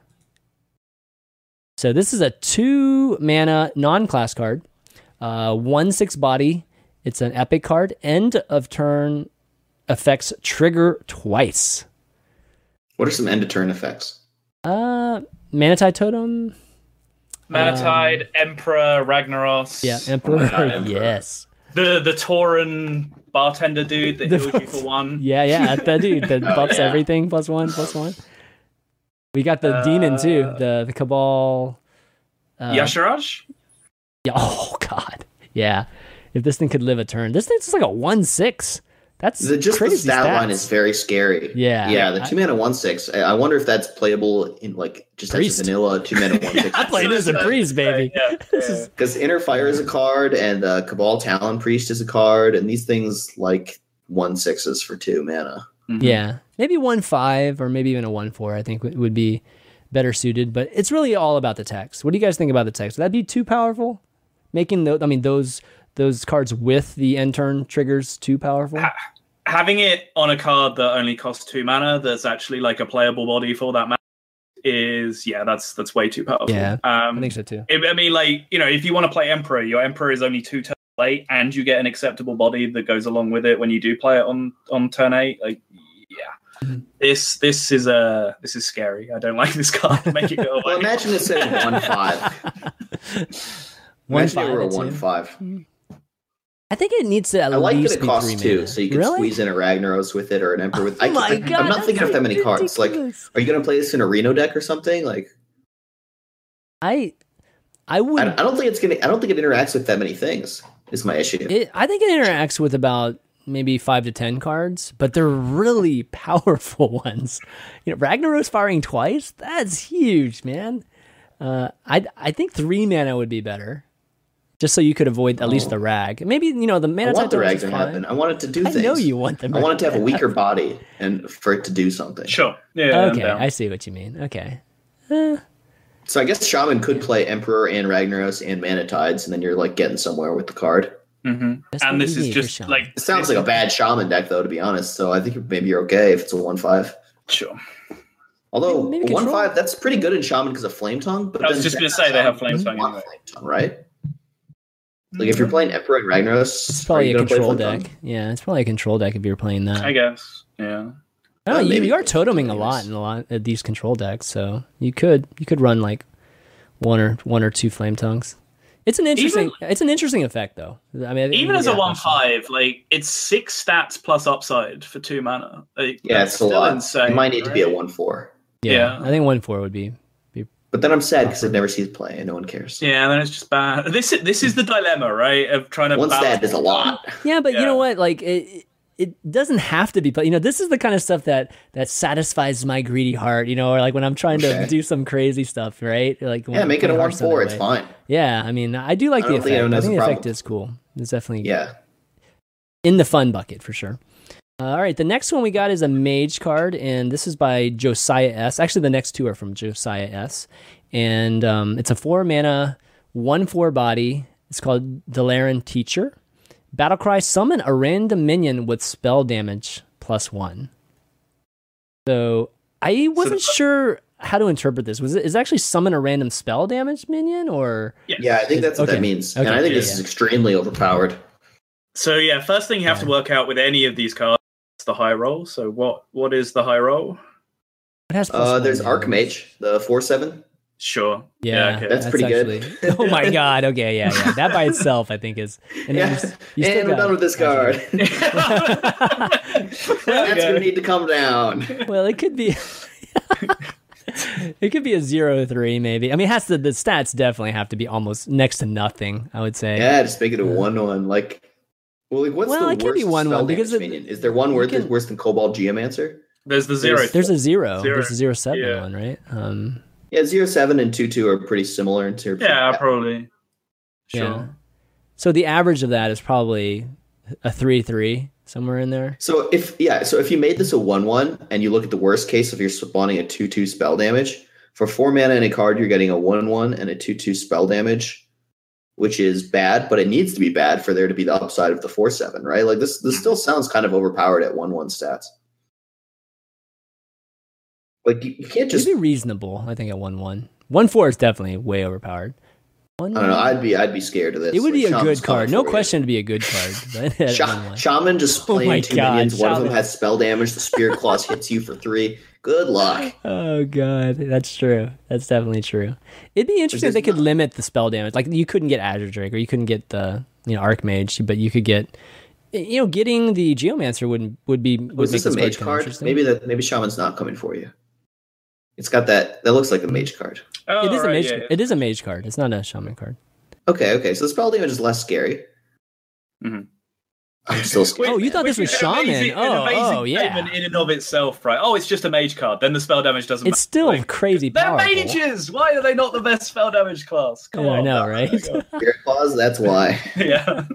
So this is a two mana non-class card, uh, one six body. It's an epic card. End of turn effects trigger twice. What are some end of turn effects? Uh, Manatide Totem. Manatide, um, Emperor, Ragnaros. Yeah, Emperor. Oh God, Emperor. Yes. The the Tauren bartender dude that The- heals you for one. Yeah, yeah, that dude that Oh, buffs yeah. everything plus one, plus one. We got the Uh, demon too, the the Cabal. Uh, Yasharaj? Yeah. Oh God. Yeah. If this thing could live a turn, this thing's just like a one six. That's The, just the crazy stat line stats. is very scary. Yeah. yeah. The I- two mana one six. I, I wonder if that's playable in like just Priest. as a vanilla two mana one six. I played as a priest, baby. Yeah, This yeah. is Because Inner Fire is a card, and uh, Cabal Talon Priest is a card, and these things like one sixes for two mana. Mhm. yeah, maybe one five or maybe even a one four. I think w- would be better suited. But it's really all about the text. What do you guys think about the text? Would that be too powerful? Making those, I mean, those those cards with the end turn triggers too powerful. Ha- Having it on a card that only costs two mana, that's actually like a playable body for that mana, is yeah, that's that's way too powerful. Yeah, I um, think so too. I I mean, like, you know, if you want to play Emperor, your Emperor is only two turns late, and you get an acceptable body that goes along with it when you do play it on on turn eight. Like, yeah, Mhm. this this is uh this is scary. I don't like this card. Make it go away. Well, imagine it said one five. One Imagine five, it were a that's one it. five. I think it needs to at I like that least it be costs three two, mana. so you can really? squeeze in a Ragnaros with it or an Emperor with. Oh I, my I, God, I'm not that's thinking of that many cards. Like, ridiculous. are you going to play this in a Reno deck or something? Like, I, I would. I, I don't think it's gonna. I don't think it interacts with that many things. Is my issue. It, I think it interacts with about maybe five to ten cards, but they're really powerful ones. You know, Ragnaros firing twice, that's huge, man. Uh, I I think three mana would be better, just so you could avoid at least Oh. the rag. Maybe, you know, the I mana want the type rag is to fine. happen. I want it to do I things. know you want them. I want it to have a weaker body and for it to do something. Sure. Yeah. I'm Okay, down. I see what you mean. Okay. Eh, So I guess Shaman could play Emperor and Ragnaros and Manatides, and then you're like getting somewhere with the card. Mhm. that's what And this you is need for just Shaman. like It sounds like a bad Shaman deck, though, to be honest. So I think maybe you're okay if it's a one five. sure. Although Maybe one control. five, that's pretty good in Shaman because of Flame Tongue. But I was then just gonna Shaman say they have Flame doesn't Tongue want anyway. Flame Tongue, right? Like if you're playing Emperor and Ragnaros, It's probably are a you gonna play control Flame deck. Tongue? Yeah, it's probably a control deck if you're playing that. I guess. Yeah. I don't know, Uh, you, maybe you are it's toteming a anyways. lot in a lot of these control decks, so you could you could run like one or one or two flame tongues. It's an interesting it's an interesting effect though. I mean, I think Even we as a got one question. five, like it's six stats plus upside for two mana. Like, Yeah, that's it's a still lot. insane. It might need to be a right? one four. Yeah, yeah. I think one four would be. But then I'm sad because I've never seen it play and no one cares. Yeah, then it's just bad. This is this is the dilemma, right? Of trying to One balance- stat is a lot. Yeah, but you Yeah. know what? Like it, it doesn't have to be. But you know, this is the kind of stuff that that satisfies my greedy heart. You know, or like when I'm trying to Okay. do some crazy stuff, right? Like when Yeah, I'm make it a playing one Hearthstone four. that It's way. fine. Yeah, I mean, I do like I the don't think effect. anyone I has think a the effect problem. is cool. It's definitely Yeah. in the fun bucket for sure. Uh, all right, the next one we got is a mage card, and this is by Josiah S. Actually, the next two are from Josiah S. And um, it's a four mana, one four body. It's called Dalaran Teacher. Battlecry: summon a random minion with spell damage plus one. So I wasn't So- sure how to interpret this. Was it is it actually summon a random spell damage minion or? Yes. Yeah, I think that's what Okay. that means. Okay, And I think yeah, this yeah. is extremely overpowered. So yeah, first thing you have to Yeah. work out with any of these cards is the high roll. So what what is the high roll? It has plus Uh, one there's damage. Archmage, the four seven. Sure. Yeah, okay. That's pretty good. actually- oh my god. Okay, yeah, yeah. That by itself, I think, is. And then Yeah, you s- you still and we're got- done with this card. That's gonna need to come down. Well, it could be. It could be a zero three, maybe. I mean, it has to. The stats definitely have to be almost next to nothing. I would say. Yeah, just make it a one one. Like Well, like, what's Well, the it can't worst be one spell one, because damage it- minion? Is there one word can- that's worse than Cobalt Geomancer? There's the zero. There's- There's a zero. Zero. There's a zero seven Yeah. one, right? Um, Yeah, zero seven and two two are pretty similar in terms. Yeah, of probably. Sure. Yeah. So the average of that is probably a three three somewhere in there. So if yeah, so if you made this a one one and you look at the worst case of you're spawning a two two spell damage, for four mana in a card, you're getting a one one and a two two spell damage, which is bad, but it needs to be bad for there to be the upside of the four seven, right? Like this this still sounds kind of overpowered at one one stats. Like you, you can't just It'd be reasonable, I think, at one one. One four is definitely way overpowered. One, I don't know, I'd be I'd be scared of this. it would Like, be a Shaman's good card. coming No for you. question to be a good card. But at Sha- one one. Shaman just Oh playing my two God, minions. One of them Shaman. has spell damage. The Spirit Claws hits you for three. Good luck. Oh god, that's true. That's definitely true. It'd be interesting if Because they could no- limit the spell damage. Like you couldn't get Azure Drake or you couldn't get the you know Archmage, but you could get you know getting the Geomancer would would be would Was make this a this mage kinda card? interesting. Maybe that maybe Shaman's not coming for you. It's got that. That looks like a mage card. Oh, It is a right, mage. yeah. It is a mage card. It's not a shaman card. Okay, okay. So the spell damage is less scary. Mhm. I'm still scared. Oh, you thought this Which was is an shaman. amazing- an Oh, amazing oh, yeah. statement in and of itself, right? Oh, it's just a mage card. Then the spell damage doesn't. It's still matter. Like, crazy they're powerful. mages. Why are they not the best spell damage class? Come Yeah, I on. know, right? Spirit Claws. That's why. yeah.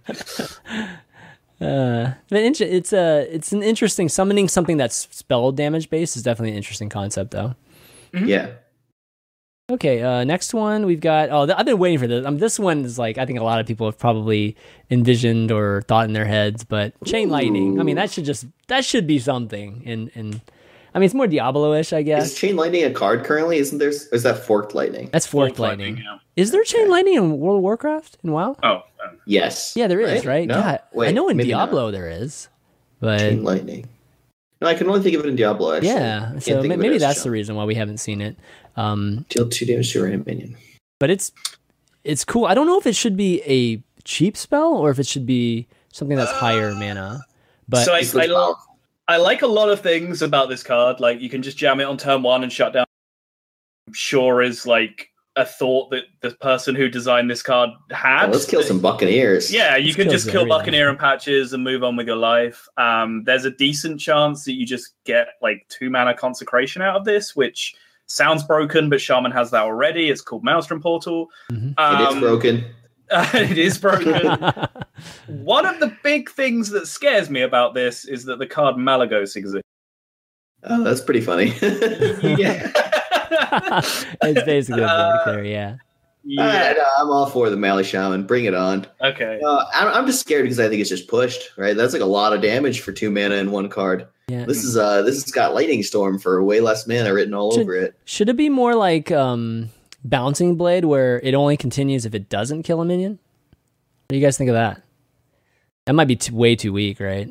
Uh, but int- it's a it's an interesting summoning something that's spell damage based is definitely an interesting concept though. Yeah. Okay, uh, next one we've got. Oh, th- I've been waiting for this. Um, this one is like I think a lot of people have probably envisioned or thought in their heads. But chain lightning. I mean, that should just that should be something. And and I mean, it's more Diablo-ish, I Is guess. Chain Lightning a card currently? Isn't there? Is that Forked Lightning? That's forked Full lightning. lightning, yeah. Is there chain lightning in World of Warcraft in WoW? Oh. um, Yes. Yeah, there is, right? No? God, Wait, I know in maybe not. Diablo there is, but Chain Lightning. No, I can only think of it in Diablo. Actually. yeah. Can't So think ma- of it maybe as that's the Shaman. reason why we haven't seen it. Um, Deal two damage to a random minion. but it's it's cool. I don't know if it should be a cheap spell or if it should be something that's higher mana. But so I, This looks I, powerful. I like a lot of things about this card. Like you can just jam it on turn one and shut down. I'm sure is like a thought that the person who designed this card had. Well, let's kill some Buccaneers. Yeah, you Let's can kill just kill everything. Buccaneer and patches and move on with your life. Um, there's a decent chance that you just get like two mana consecration out of this, which sounds broken, but Shaman has that already. It's called Maelstrom Portal. Mhm. Um, It is broken. it is broken. One of the big things that scares me about this is that the card Malagos exists. Oh, that's pretty funny. Yeah. it's basically a Uh, board there, yeah. Yeah, no, I'm all for the Mally Shaman. Bring it on. Okay. Uh, I'm, I'm just scared because I think it's just pushed. Right, that's like a lot of damage for two mana in one card. Yeah. This is uh, this has got Lightning Storm for way less mana written all Should- over it. Should it be more like um, Bouncing Blade, where it only continues if it doesn't kill a minion? What do you guys think of that? That might be too, way too weak, right?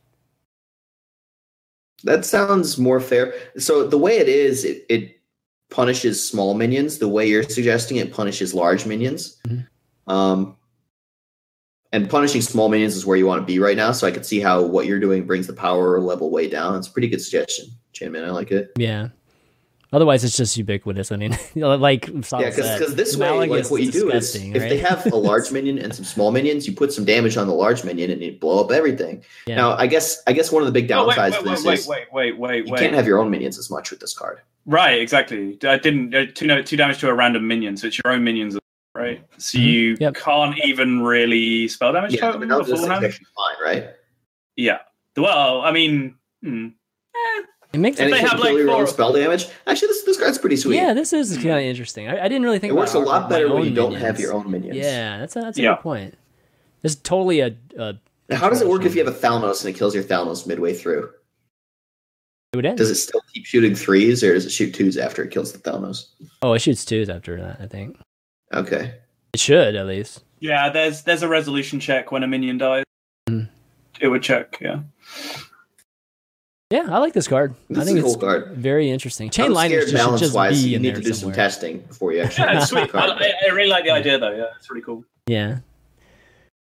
That sounds more fair. So the way it is, it, it punishes small minions. The way you're suggesting it punishes large minions. Mhm. Um, and punishing small minions is where you want to be right now. So I can see how what you're doing brings the power level way down. It's a pretty good suggestion, Chainman. I like it. Yeah. Otherwise, it's just ubiquitous. I mean, you know, like Sal Yeah, said, because this way, Malagos like what you do is, disgusting, if right? they have a large minion and some small minions, you put some damage on the large minion and you blow up everything. Yeah. Now, I guess I guess one of the big Oh, wait, downsides wait, to this wait, is wait, wait, wait, you wait. can't have your own minions as much with this card. Right, exactly. I didn't uh, two no, two damage to a random minion, so it's your own minions, right? So Mhm. you Yep. can't even really spell damage Yeah, I to mean, them that's beforehand. actually fine, right? Yeah. Well, I mean, hmm. Eh, it makes And they it can have, kill like, your own four- spell damage. Actually, this this card's pretty sweet. yeah, this is kind of interesting. I, I didn't really think it works a about lot my better when own you don't minions. have your own minions. Yeah, that's a, that's a Yeah. good point. It's totally a, a Now, how does it work if you have a Thalnos and it kills your Thalnos midway through? it would end. Does it still keep shooting threes, or does it shoot twos after it kills the Thalnos? Oh, it shoots twos after that. I think Okay. it should at least. yeah, there's there's a resolution check when a minion dies. Mhm. It would check, yeah. Yeah, I like this card. This I think is a it's cool card. very interesting. Chain I'm lightning scared should balance just wise. be You in need there to do some somewhere. testing before you actually. Yeah, use it's the sweet. card. I, I really like the idea, though. Yeah, it's really cool. Yeah.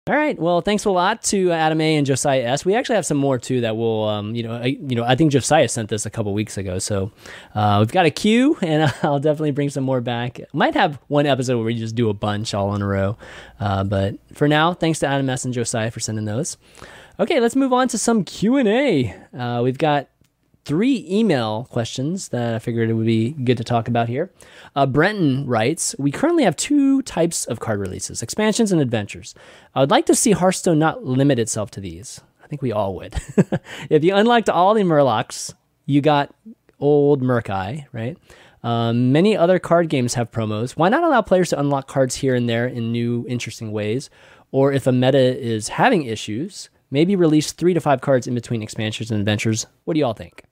All right. Well, thanks a lot to Adam A and Josiah S. We actually have some more too that will, um, you know, I, you know, I think Josiah sent this a couple weeks ago, so uh, we've got a queue, and I'll definitely bring some more back. Might have one episode where we just do a bunch all in a row, uh, but for now, thanks to Adam S and Josiah for sending those. Okay, let's move on to some Q and A. Uh, we've got three email questions that I figured it would be good to talk about here. Uh, Brenton writes, we currently have two types of card releases, expansions and adventures. I would like to see Hearthstone not limit itself to these. I think we all would. If you unlocked all the Murlocs, you got old Murk-Eye, right? Um, many other card games have promos. Why not allow players to unlock cards here and there in new, interesting ways? Or if a meta is having issues, maybe release three to five cards in between expansions and adventures. What do you all think?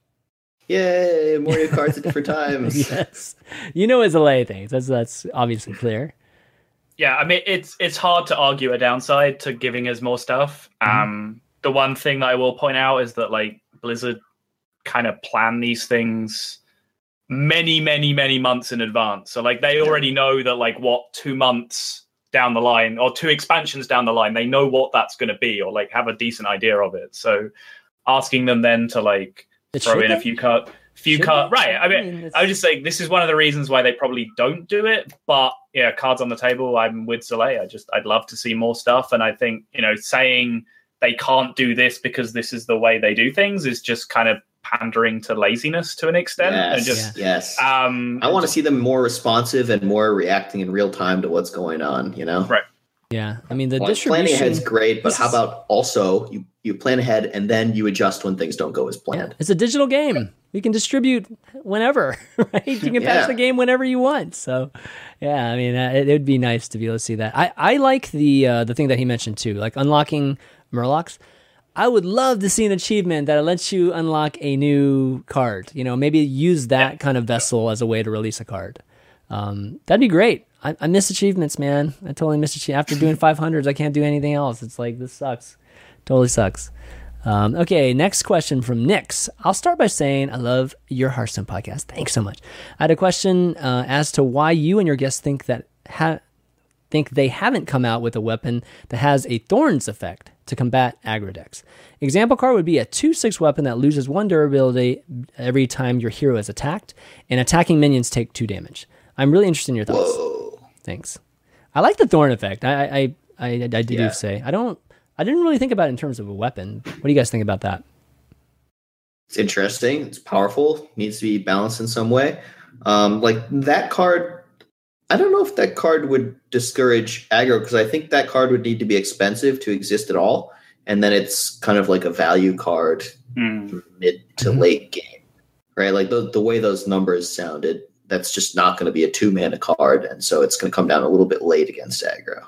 Yay, more new cards at different times. Yes. You know it's a lay thing. That's that's obviously clear. Yeah, I mean, it's it's hard to argue a downside to giving us more stuff. Mm-hmm. Um, the one thing that I will point out is that, like, Blizzard kind of plan these things many, many, many months in advance. So, like, they already know that, like, what, two months down the line, or two expansions down the line, they know what that's going to be, or, like, have a decent idea of it. So asking them then to, like, It throw in they? a few card, few Should card. they? Right. I mean, I mean, I was just saying this is one of the reasons why they probably don't do it. But yeah, cards on the table. I'm with Soleil. I just I'd love to see more stuff. And I think, you know, saying they can't do this because this is the way they do things is just kind of pandering to laziness to an extent. Yes, And just yes. um, I want to see them more responsive and more reacting in real time to what's going on. You know, right. Yeah, I mean the like, distribution. planning ahead's great, but this how is- about also you you plan ahead and then you adjust when things don't go as Yeah, planned. it's a digital game. You can distribute whenever, right? You can Yeah. patch the game whenever you want. So, yeah, I mean, uh, it, it would be nice to be able to see that. I, I like the uh, the thing that he mentioned too, like unlocking Murlocs. I would love to see an achievement that lets you unlock a new card. You know, maybe use that kind of vessel as a way to release a card. Um, that'd be great. I, I miss achievements, man. I totally miss achievements. After doing five hundreds, I can't do anything else. It's like, this sucks. Totally sucks. Um, okay, next question from Nix. I'll start by saying I love your Hearthstone podcast. Thanks so much. I had a question uh, as to why you and your guests think that ha- think they haven't come out with a weapon that has a Thorns effect to combat aggro decks. Example card would be a two six weapon that loses one durability every time your hero is attacked, and attacking minions take two damage. I'm really interested in your thoughts. Whoa. Thanks. I like the Thorn effect. I I I, I, I do Yeah. say I don't. I didn't really think about it in terms of a weapon. What do you guys think about that? It's interesting. It's powerful. Needs to be balanced in some way. Um, like that card, I don't know if that card would discourage aggro because I think that card would need to be expensive to exist at all, and then it's kind of like a value card Mm. mid to Mhm. late game, right? Like the the way those numbers sounded, that's just not going to be a two mana card, and so it's going to come down a little bit late against aggro.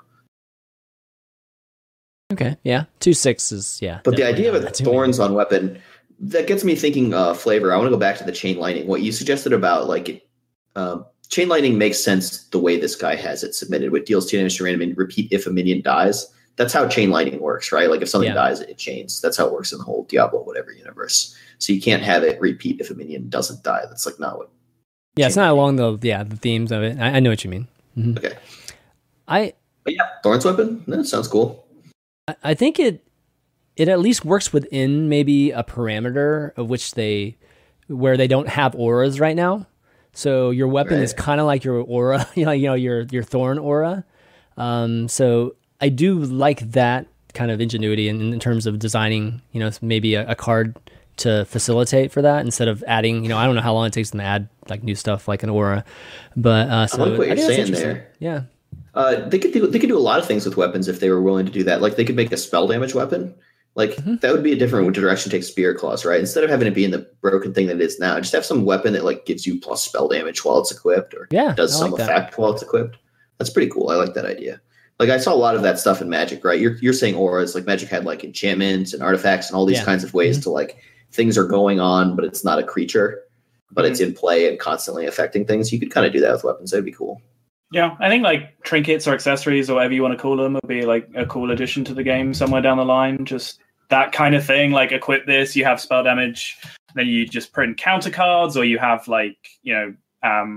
Okay, yeah, two six is yeah. But the definitely idea of not a too many. thorns on weapon, that gets me thinking uh, flavor. I want to go back to the chain lightning. What you suggested about like it, um, chain lightning makes sense the way this guy has it submitted. What deals two damage to random and repeat if a minion dies. That's how chain lightning works, right? Like if something Yeah. dies, it chains. That's how it works in the whole Diablo whatever universe. So you can't have it repeat if a minion doesn't die. That's like not what. Yeah, it's not along the yeah the themes of it. I, I know what you mean. Mhm. Okay, I but yeah, thorns weapon. That sounds cool. I- I think it it at least works within maybe a parameter of which they where they don't have auras right now. So your weapon is Right. kind of like your aura, you know, you know your your thorn aura. Um, so I do like that kind of ingenuity in, in terms of designing, you know, maybe a, a card to facilitate for that instead of adding, you know, I don't know how long it takes them to add like new stuff like an aura, but uh, so like what you're think that's saying interesting. there. Yeah. Uh, they could do they could do a lot of things with weapons if they were willing to do that. Like they could make a spell damage weapon. Like Mhm. that would be a different direction to take Spirit Claws, right? Instead of having it be in the broken thing that it is now, just have some weapon that like gives you plus spell damage while it's equipped, or Yeah. does I some like that. effect while it's equipped. That's pretty cool. I like that idea. Like I saw a lot of that stuff in Magic, right? You're you're saying auras, like Magic had like enchantments and artifacts and all these Yeah. kinds of ways Mhm. to like things are going on, but it's not a creature, but Mm-hmm. it's in play and constantly affecting things. You could kind of do that with weapons. That'd be cool. Yeah, I think like trinkets or accessories or whatever you want to call them would be like a cool addition to the game somewhere down the line. Just that kind of thing. Like equip this, you have spell damage, then you just print counter cards, or you have like you know um,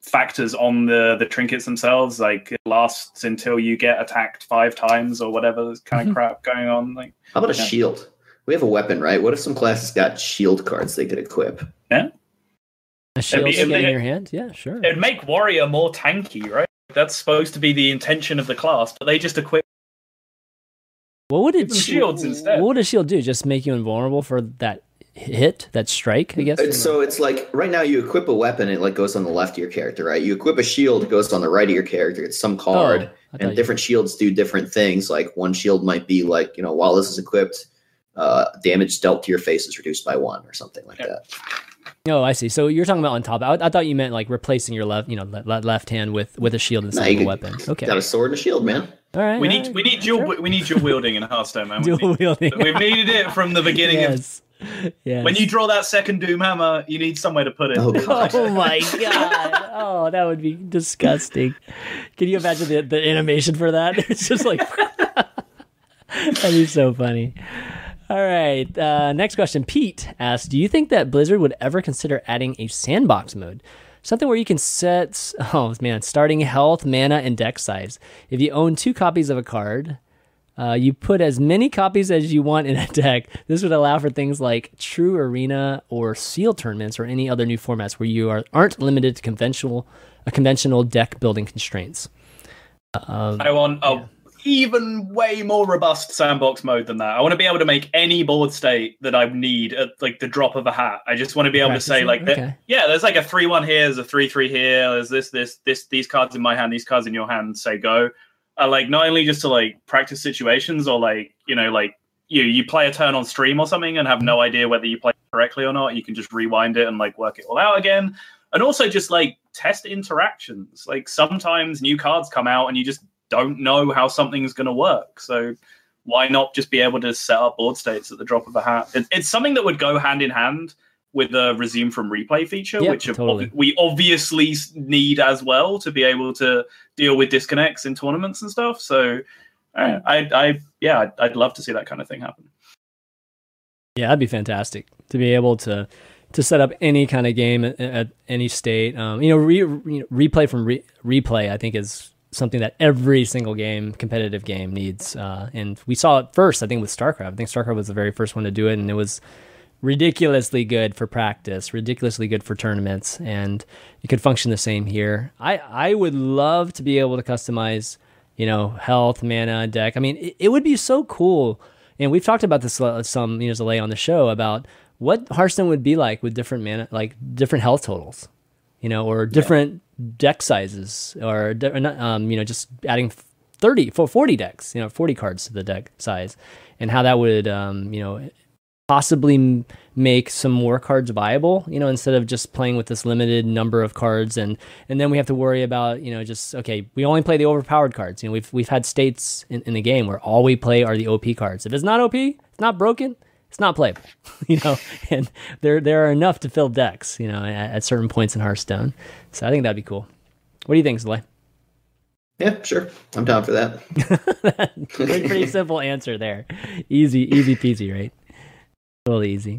factors on the the trinkets themselves. Like it lasts until you get attacked five times or whatever. This kind of crap going on. Like, how about a yeah. shield? We have a weapon, right? What if some classes got shield cards they could equip? Yeah, a shield be, to get it, in your hand. Yeah, sure. It'd make warrior more tanky, right? That's supposed to be the intention of the class, but they just equip. What would it shields instead? What would a shield do? Just make you invulnerable for that hit, that strike, I guess? It's, so it's like right now you equip a weapon, it like goes on the left of your character, right? You equip a shield, it goes on the right of your character. It's some card, oh, and different you... shields do different things. Like one shield might be like, you know, while this is equipped, uh, damage dealt to your face is reduced by one or something like yeah. that. Oh, I see. So you're talking about on top. I, I thought you meant like replacing your left, you know, le- left hand with, with a shield instead no, of a weapon. Okay, got a sword and a shield, man. All right. We all need right. we need dual sure. we need dual wielding in Hearthstone, man. Dual we need, wielding. We've needed it from the beginning. Yes. Of, yes. When you draw that second Doom Hammer, you need somewhere to put it. Oh, oh my god! Oh, that would be disgusting. Can you imagine the, the animation for that? It's just like that'd be so funny. All right. Uh, next question. Pete asks, do you think that Blizzard would ever consider adding a sandbox mode? Something where you can set, oh man, starting health, mana, and deck size. If you own two copies of a card, uh, you put as many copies as you want in a deck. This would allow for things like true arena or seal tournaments or any other new formats where you are, aren't limited to conventional, uh, conventional deck building constraints. Um, I want a yeah. even way more robust sandbox mode than that. I want to be able to make any board state that I need at like the drop of a hat. I just want to be able Practice to say it? like, okay. yeah, there's like a three one here, there's a three three here, there's this this this these cards in my hand, these cards in your hand. Say go. Uh, like not only just to like practice situations or like you know like you you play a turn on stream or something and have no idea whether you play correctly or not. You can just rewind it and like work it all out again. And also just like test interactions. Like sometimes new cards come out and you just don't know how something's going to work. So why not just be able to set up board states at the drop of a hat? It, it's something that would go hand in hand with the resume from replay feature, yep, which totally. ob- we obviously need as well to be able to deal with disconnects in tournaments and stuff. So I, I, I yeah, I'd, I'd love to see that kind of thing happen. Yeah, that'd be fantastic to be able to to set up any kind of game at, at any state. Um, you know, re, you know, replay from re, replay, I think is something that every single game, competitive game needs. Uh, and we saw it first, I think, with StarCraft. I think StarCraft was the very first one to do it, and it was ridiculously good for practice, ridiculously good for tournaments, and it could function the same here. I, I would love to be able to customize, you know, health, mana, deck. I mean, it, it would be so cool. And we've talked about this some, you know, Zalay on the show about what Hearthstone would be like with different mana, like different health totals, you know, or different yeah. deck sizes, or um, you know, just adding thirty, forty decks, you know, forty cards to the deck size, and how that would, um, you know, possibly make some more cards viable, you know, instead of just playing with this limited number of cards, and and then we have to worry about, you know, just okay, we only play the overpowered cards. You know, we've we've had states in, in the game where all we play are the O P cards. If it's not O P, it's not broken, it's not playable, you know, and there there are enough to fill decks, you know, at, at certain points in Hearthstone. So I think that'd be cool. What do you think, Zalay? Yeah, sure. I'm down for that. pretty, pretty simple answer there. Easy, easy peasy, right? A little easy.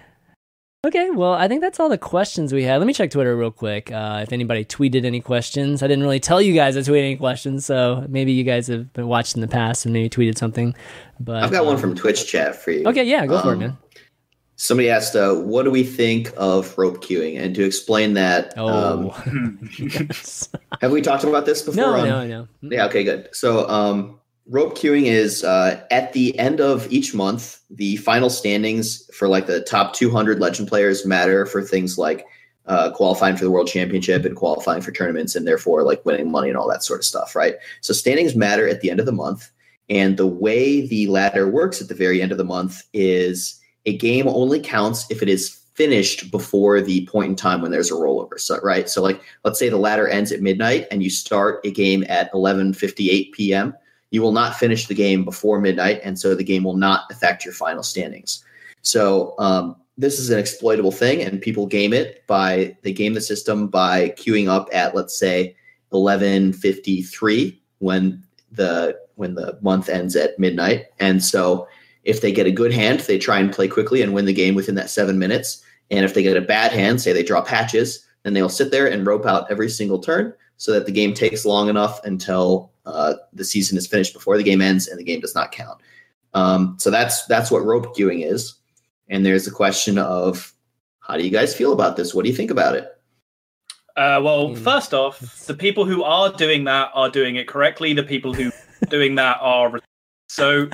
Okay, well, I think that's all the questions we had. Let me check Twitter real quick. Uh, if anybody tweeted any questions. I didn't really tell you guys I tweeted any questions, so maybe you guys have been watched in the past and maybe tweeted something. But I've got um, one from Twitch chat for you. Okay, yeah, go um, for it, man. Somebody asked, uh, what do we think of rope queuing? And to explain that, oh, um, yes. have we talked about this before? No, um, no, no. Yeah, okay, good. So um, rope queuing is uh, at the end of each month, the final standings for like the top two hundred legend players matter for things like uh, qualifying for the world championship and qualifying for tournaments, and therefore like winning money and all that sort of stuff, right? So standings matter at the end of the month. And the way the ladder works at the very end of the month is a game only counts if it is finished before the point in time when there's a rollover. So, right. So like, let's say the ladder ends at midnight and you start a game at eleven fifty-eight p.m. You will not finish the game before midnight. And so the game will not affect your final standings. So um, this is an exploitable thing, and people game it by, they game the system by queuing up at, let's say, eleven fifty-three when the, when the month ends at midnight. And so if they get a good hand, they try and play quickly and win the game within that seven minutes. And if they get a bad hand, say they draw patches, and they'll sit there and rope out every single turn so that the game takes long enough until uh, the season is finished before the game ends and the game does not count. Um, so that's that's what rope queuing is. And there's the question of, how do you guys feel about this? What do you think about it? Uh, well, first off, the people who are doing that are doing it correctly. The people who are doing that are... So...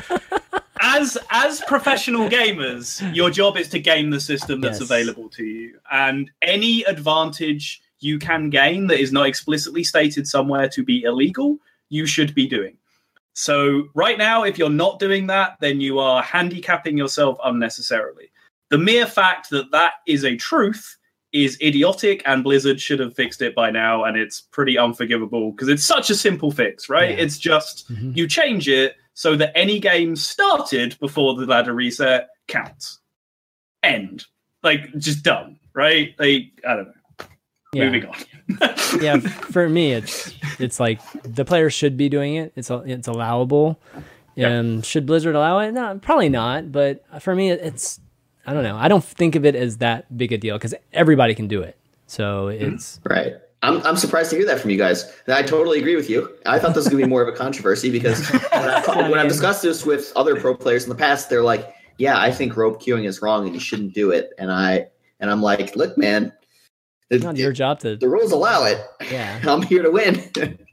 As as professional gamers, your job is to game the system that's yes. available to you. And any advantage you can gain that is not explicitly stated somewhere to be illegal, you should be doing. So right now, if you're not doing that, then you are handicapping yourself unnecessarily. The mere fact that that is a truth is idiotic, and Blizzard should have fixed it by now, and it's pretty unforgivable because it's such a simple fix, right? Yeah. It's just mm-hmm. you change it so that any game started before the ladder reset counts. End. Like, just done, right? Like, I don't know. Yeah. Moving on. Yeah, for me, it's it's like the players should be doing it. It's it's allowable. Yeah. Um, should Blizzard allow it? No, probably not. But for me, it's I don't know. I don't think of it as that big a deal because everybody can do it. So it's right. I'm I'm surprised to hear that from you guys. And I totally agree with you. I thought this was going to be more of a controversy because when, I, when I've discussed this with other pro players in the past, they're like, "Yeah, I think rope queuing is wrong and you shouldn't do it." And I and I'm like, "Look, man, it's not your job to. The rules allow it. Yeah, I'm here to win."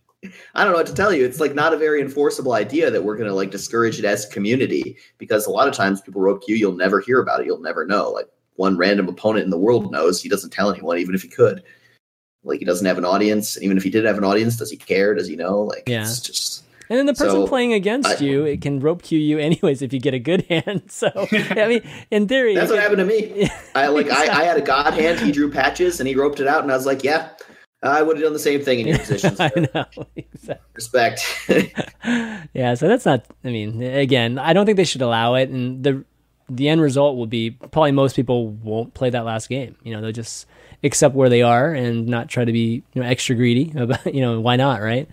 I don't know what to tell you. It's like not a very enforceable idea that we're going to like discourage it as a community because a lot of times people rope queue, you'll never hear about it. You'll never know. Like one random opponent in the world knows. He doesn't tell anyone, even if he could. Like he doesn't have an audience. And even if he did have an audience, does he care? Does he know? Like, yeah. It's just. And then the person so, playing against I, you, it can rope queue you anyways if you get a good hand. So, I mean, in theory. That's what can, happened to me. Yeah, I like exactly. I, I had a god hand. He drew patches and he roped it out. And I was like, yeah, I would have done the same thing in your position. I know. Exactly. Respect. Yeah, so that's not, I mean, again, I don't think they should allow it. And the the end result will be probably most people won't play that last game. You know, they'll just accept where they are and not try to be, you know, extra greedy about, you know, why not, right?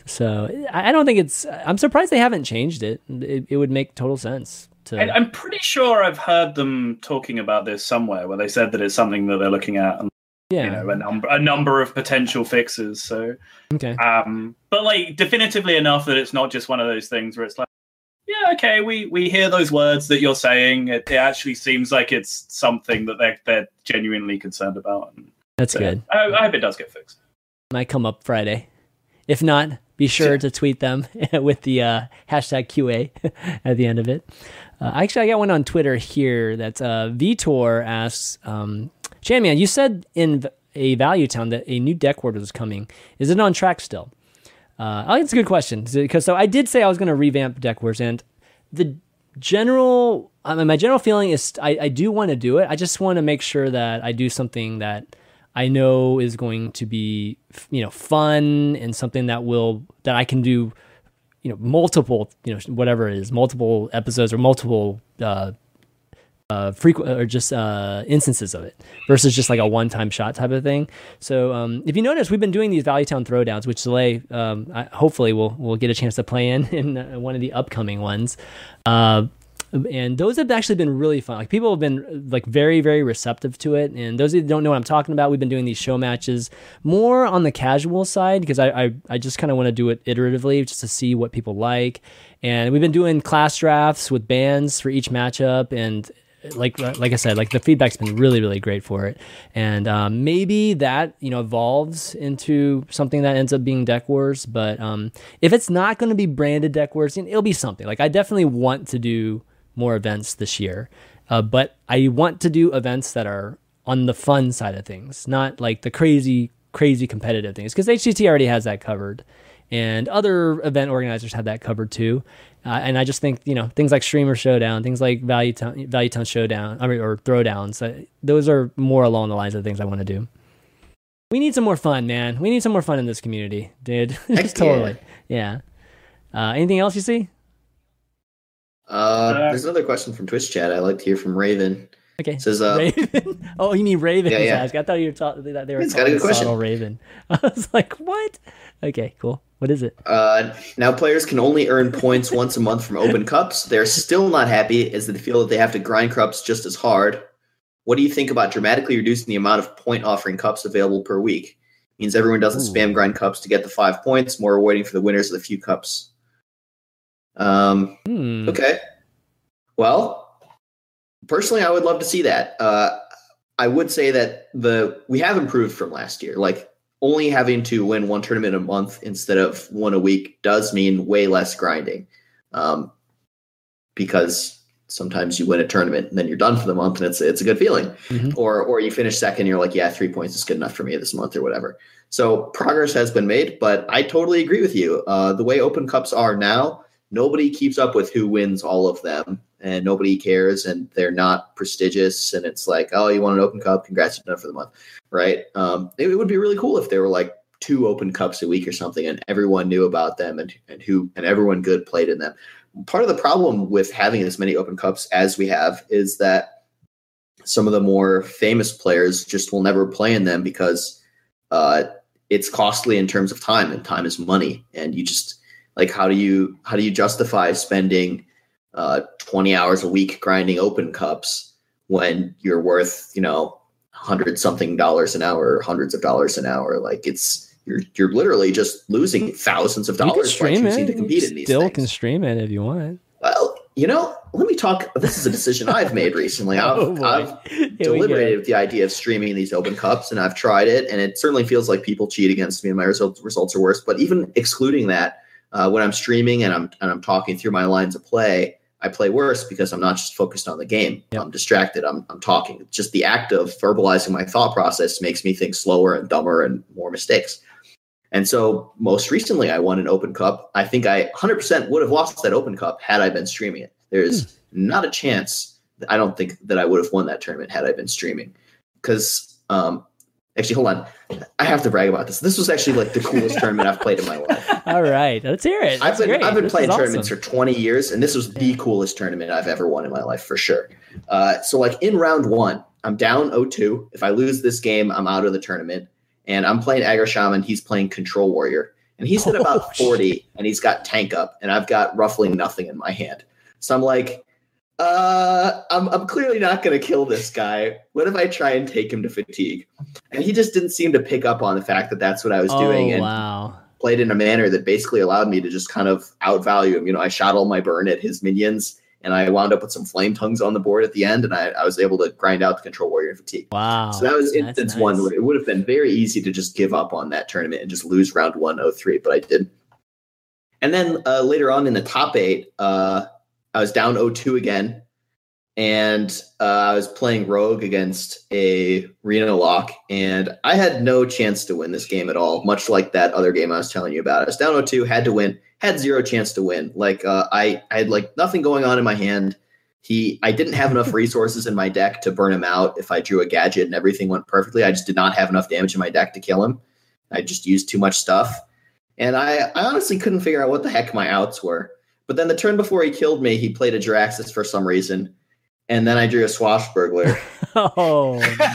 So I don't think it's, I'm surprised they haven't changed it. It, it would make total sense. To... I, I'm pretty sure I've heard them talking about this somewhere where they said that it's something that they're looking at and, yeah. you know, a number, a number of potential fixes. So, okay. Um, but like definitively enough that it's not just one of those things where it's like, yeah, okay, we, we hear those words that you're saying. It, it actually seems like it's something that they're, they're genuinely concerned about. And that's so, good. I, I hope it does get fixed. Might come up Friday. If not, be sure to tweet them with the uh, hashtag Q A at the end of it. Uh, actually, I got one on Twitter here that uh, Vitor asks, um, Chanman, you said in a Value Town that a new deck word was coming. Is it on track still? Uh, I think it's a good question because so I did say I was going to revamp deck words, and the general, I mean, my general feeling is I, I do want to do it. I just want to make sure that I do something that I know is going to be, you know, fun and something that will that I can do, you know, multiple, you know, whatever it is, multiple episodes or multiple uh, uh, frequent or just uh, instances of it versus just like a one-time shot type of thing. So um, if you notice, we've been doing these Value Town Throwdowns, which Soleil, um, I, hopefully we'll we'll get a chance to play in in uh, one of the upcoming ones. Uh, and those have actually been really fun. Like people have been like very, very receptive to it. And those of you that don't know what I'm talking about, we've been doing these show matches more on the casual side because I, I I just kind of want to do it iteratively just to see what people like. And we've been doing class drafts with bands for each matchup and. Like like I said, like the feedback's been really, really great for it. And um, maybe that, you know, evolves into something that ends up being Deck Wars. But um, if it's not going to be branded Deck Wars, it'll be something. Like I definitely want to do more events this year. Uh, but I want to do events that are on the fun side of things, not like the crazy, crazy competitive things. Because H C T already has that covered. And other event organizers have that covered too. Uh, and I just think, you know, things like Streamer Showdown, things like Value Town, Value Town Showdown, I mean, or Throwdowns, uh, those are more along the lines of things I want to do. We need some more fun, man. We need some more fun in this community, dude. Just totally. Yeah. Uh, anything else you see? Uh, there's another question from Twitch chat. I'd like to hear from Raven. Okay. It says, uh, Raven? Oh, you mean Raven? Yeah, yeah. I thought you were talking. They were it's got a good question. Raven. I was like, what? Okay, cool. What is it? Uh, now players can only earn points once a month from open cups. They're still not happy as they feel that they have to grind cups just as hard. what do you think about dramatically reducing the amount of point offering cups available per week? Means everyone doesn't Ooh. spam grind cups to get the five points, more waiting for the winners of the few cups. Um, hmm. Okay. Well, personally, I would love to see that. Uh, I would say that the we have improved from last year. Like, only having to win one tournament a month instead of one a week does mean way less grinding. Um, because sometimes you win a tournament and then you're done for the month and it's it's a good feeling. Mm-hmm. Or or you finish second, you're like, yeah, three points is good enough for me this month or whatever. So progress has been made, but I totally agree with you. Uh, the way Open Cups are now, nobody keeps up with who wins all of them, and nobody cares, and they're not prestigious. And it's like, oh, you won an Open Cup, congrats, you're done for the month, right? Um, it, it would be really cool if there were like two Open Cups a week or something, and everyone knew about them, and and who and everyone good played in them. Part of the problem with having as many Open Cups as we have is that some of the more famous players just will never play in them because uh, it's costly in terms of time, and time is money. And you just like, how do you how do you justify spending uh, twenty hours a week grinding Open Cups when you're worth, you know, hundred something dollars an hour, or hundreds of dollars an hour? Like, it's You're you're literally just losing thousands of dollars by choosing to compete in these Still things. Can stream it if you want. Well, you know, let me talk. This is a decision I've made recently. I've, oh I've deliberated with the idea of streaming these Open Cups, and I've tried it, and it certainly feels like people cheat against me, and my results results are worse. But even excluding that, uh, when I'm streaming and I'm and I'm talking through my lines of play, I play worse because I'm not just focused on the game. Yep. I'm distracted. I'm I'm talking. Just the act of verbalizing my thought process makes me think slower and dumber and more mistakes. And so most recently I won an Open Cup. I think I one hundred percent would have lost that Open Cup had I been streaming it. There's mm. not a chance. I don't think that I would have won that tournament had I been streaming. Because, um, actually, hold on. I have to brag about this. This was actually like the coolest tournament I've played in my life. All right. Let's hear it. I've been, I've been this playing tournaments awesome. for twenty years, and this was the coolest tournament I've ever won in my life for sure. Uh, so like in round one, I'm down oh two. If I lose this game, I'm out of the tournament. And I'm playing Aggro Shaman. He's playing Control Warrior. And he's at oh, about forty, shit. and he's got Tank Up. And I've got roughly nothing in my hand. So I'm like, uh, I'm, I'm clearly not going to kill this guy. What if I try and take him to Fatigue? And he just didn't seem to pick up on the fact that that's what I was oh, doing. And wow. played in a manner that basically allowed me to just kind of outvalue him. You know, I shot all my burn at his minions. And I wound up with some Flame Tongues on the board at the end, and I, I was able to grind out the Control Warrior and Fatigue. Wow. So that was instance nice. one where it would have been very easy to just give up on that tournament and just lose round one oh three, but I didn't. And then uh, later on in the top eight, uh, I was down oh two again, and uh, I was playing Rogue against a Reno Lock, and I had no chance to win this game at all, much like that other game I was telling you about. I was down oh two, had to win. Had zero chance to win. Like uh, I, I had like nothing going on in my hand. He, I didn't have enough resources in my deck to burn him out. If I drew a gadget and everything went perfectly, I just did not have enough damage in my deck to kill him. I just used too much stuff, and I, I honestly couldn't figure out what the heck my outs were. But then the turn before he killed me, he played a Jiraxis for some reason, and then I drew a Swashbuckler. Oh,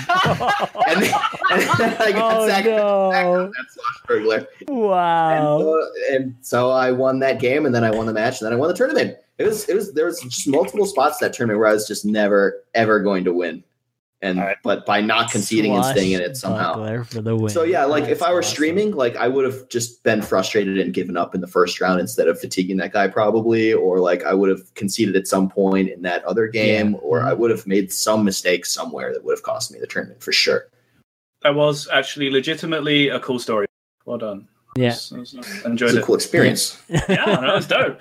and, then, and then I got oh, sacked no. on that Swashbuckler. Wow! And, uh, and so I won that game, and then I won the match, and then I won the tournament. It was, it was, there was just multiple spots that tournament where I was just never, ever going to win. And right. but by not conceding Swash and staying in it somehow. For the win. So yeah, like That's if I were awesome. streaming, like I would have just been frustrated and given up in the first round instead of fatiguing that guy probably, or like I would have conceded at some point in that other game, yeah. or I would have made some mistake somewhere that would have cost me the tournament for sure. That was actually legitimately a cool story. Well done. Yeah, it was, it was nice. I enjoyed it. Was it. a cool experience. Yeah, yeah no, it was dope.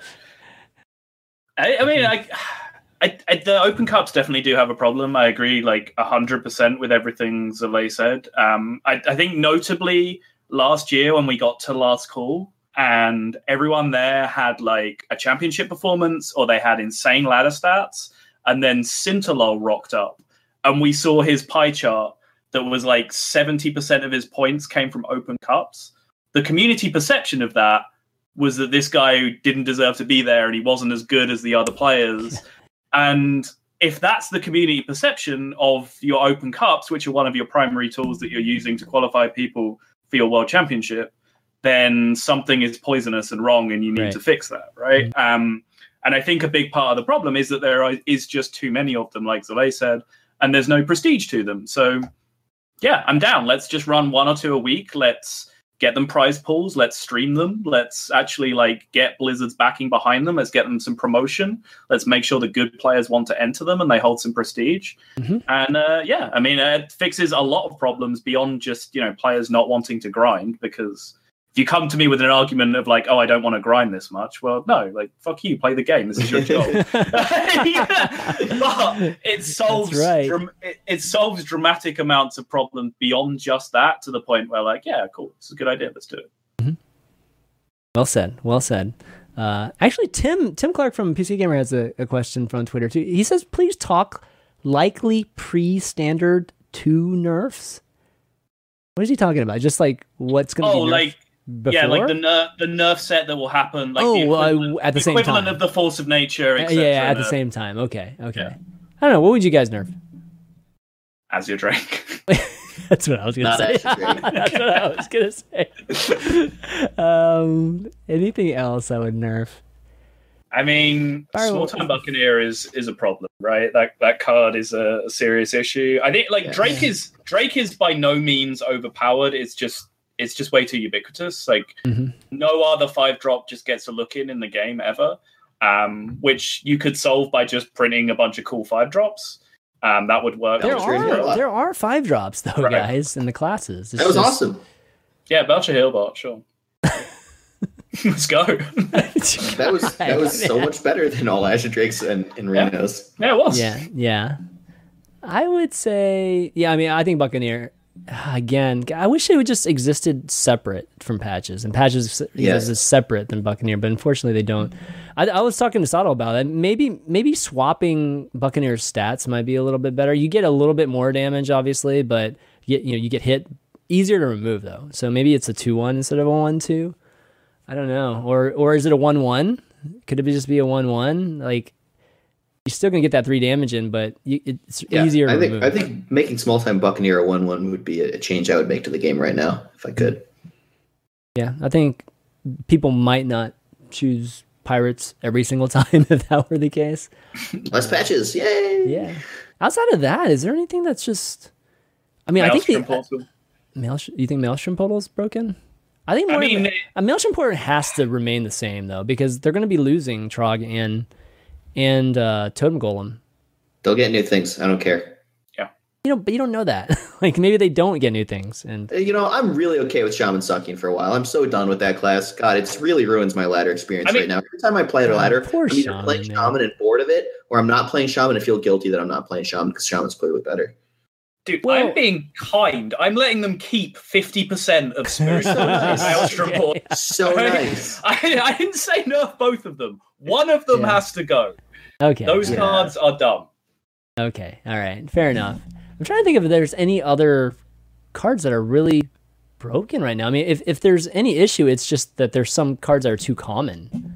I, I mean, I. I, I, the Open Cups definitely do have a problem. I agree, like one hundred percent with everything Zalay said. Um, I, I think notably last year when we got to last call and everyone there had like a championship performance or they had insane ladder stats, and then Sintalol rocked up and we saw his pie chart that was like seventy percent of his points came from Open Cups. The community perception of that was that this guy didn't deserve to be there and he wasn't as good as the other players. And if that's the community perception of your Open Cups, which are one of your primary tools that you're using to qualify people for your World Championship, then something is poisonous and wrong and you need right. to fix that, right? Mm-hmm. Um, and I think a big part of the problem is that there are, is just too many of them, like Zalay said. and there's no prestige to them. So yeah, I'm down. Let's just run one or two a week. Let's get them prize pools. Let's stream them. Let's actually like get Blizzard's backing behind them. Let's get them some promotion. Let's make sure the good players want to enter them and they hold some prestige. Mm-hmm. And uh, yeah, I mean, it fixes a lot of problems beyond just, you know, players not wanting to grind. Because if you come to me with an argument of like, oh, I don't want to grind this much, well, no, like, fuck you, play the game. This is your job. But it solves right. dram- it, it solves dramatic amounts of problems beyond just that, to the point where like, yeah, cool, this is a good idea. Let's do it. Mm-hmm. Well said. Well said. Uh, actually, Tim Tim Clark from P C Gamer has a, a question from Twitter too. He says, please talk likely pre-standard two nerfs. What is he talking about? Just like what's going to oh, be nerfed like before? Yeah, like the nerf the nerf set that will happen. Like oh, the equivalent, uh, at the, the same equivalent time of the Force of Nature. Uh, et cetera, yeah, at the nerf. same time. Okay, okay. Yeah. I don't know. What would you guys nerf? Azure Drake. That's what I was gonna Not say. Azure Drake. That's what I was gonna say. um, anything else I would nerf? I mean, Fire- Small Time Buccaneer is is a problem, right? That that card is a, a serious issue. I think like Yeah. Drake is Drake is by no means overpowered. It's just it's just way too ubiquitous. Like Mm-hmm. no other five drop just gets a look in in the game ever. Um, which you could solve by just printing a bunch of cool five drops. Um, that would work. There was really are good. there are five drops though, Right. guys, in the classes. It's That was just- awesome. Yeah, Belcher Hillbot, sure. Let's go. That was that was so much better than all Azure Drakes and, and Yeah. Rhinos. Yeah, it was. Yeah, yeah. I would say, yeah. I mean, I think Buccaneer. Again, I wish it would just existed separate from Patches, and Patches Yeah. is separate than Buccaneer, but unfortunately they don't. I, I was talking to Sato about it. Maybe maybe swapping Buccaneer's stats might be a little bit better. You get a little bit more damage, obviously, but you, you know you get hit easier to remove though. So maybe it's a two one instead of a one two. I don't know, or or is it a one one? Could it just be a one one? Like you're still gonna get that three damage in, but you, it's Yeah, easier to I think remove. I think making Small Time Buccaneer a one one would be a change I would make to the game right now if I could. Yeah, I think people might not choose Pirates every single time if that were the case. Less patches, yay! Yeah. Outside of that, is there anything that's just? I mean, I think Maelstrom the Portal. Maelstrom, you think Maelstrom Portal's broken? I think I more mean, of, a Maelstrom Portal has to remain the same though, because they're going to be losing Trog and and uh, Totem Golem. They'll get new things. I don't care. You know, but you don't know that. Like maybe they don't get new things, and Uh, You know, I'm really okay with Shaman sucking for a while. I'm so done with that class. God, it really ruins my ladder experience I mean- right now. Every time I play a ladder, poor I'm either Shaman, playing man. Shaman and bored of it, or I'm not playing Shaman and feel guilty that I'm not playing Shaman because Shaman's clearly better. Dude, Well- I'm being kind. I'm letting them keep fifty percent of Spirit Stones in Maelstrom Okay. Portal. So nice. I, I didn't say nerf both of them. One of them Yeah. has to go. okay, Those yeah. cards are dumb. Okay, all right, fair enough. I'm trying to think if there's any other cards that are really broken right now. I mean, if, if there's any issue, it's just that there's some cards that are too common.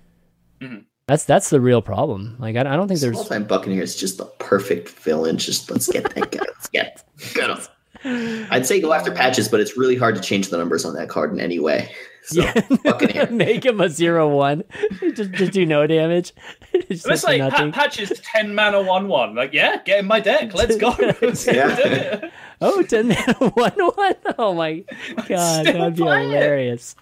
Mhm. That's that's the real problem. Like I, I don't think there's. Small Time Buccaneer is just the perfect villain. Just let's get that guy. Let's get get him. I'd say go after patches, but it's really hard to change the numbers on that card in any way. So, Buccaneer. Make him a zero one. just just do no damage. Just It's for like nothing. pa- Patches ten mana one one. Like, yeah, get in my deck. Let's go. Let's Yeah. do it. Oh, ten mana one one. Oh my god, Still that'd be play it. hilarious.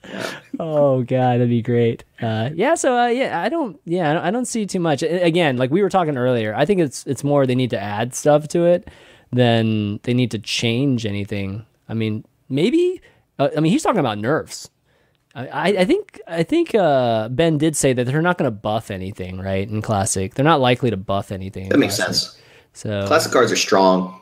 Oh god, that'd be great. Uh, yeah, so uh, yeah, I don't. Yeah, I don't, I don't see too much. A- Again, like we were talking earlier, I think it's it's more they need to add stuff to it than they need to change anything. I mean, maybe. Uh, I mean, he's talking about nerfs. I, I I think I think uh, Ben did say that they're not going to buff anything, right? In Classic, they're not likely to buff anything. in That makes Classic. sense. So Classic cards are strong.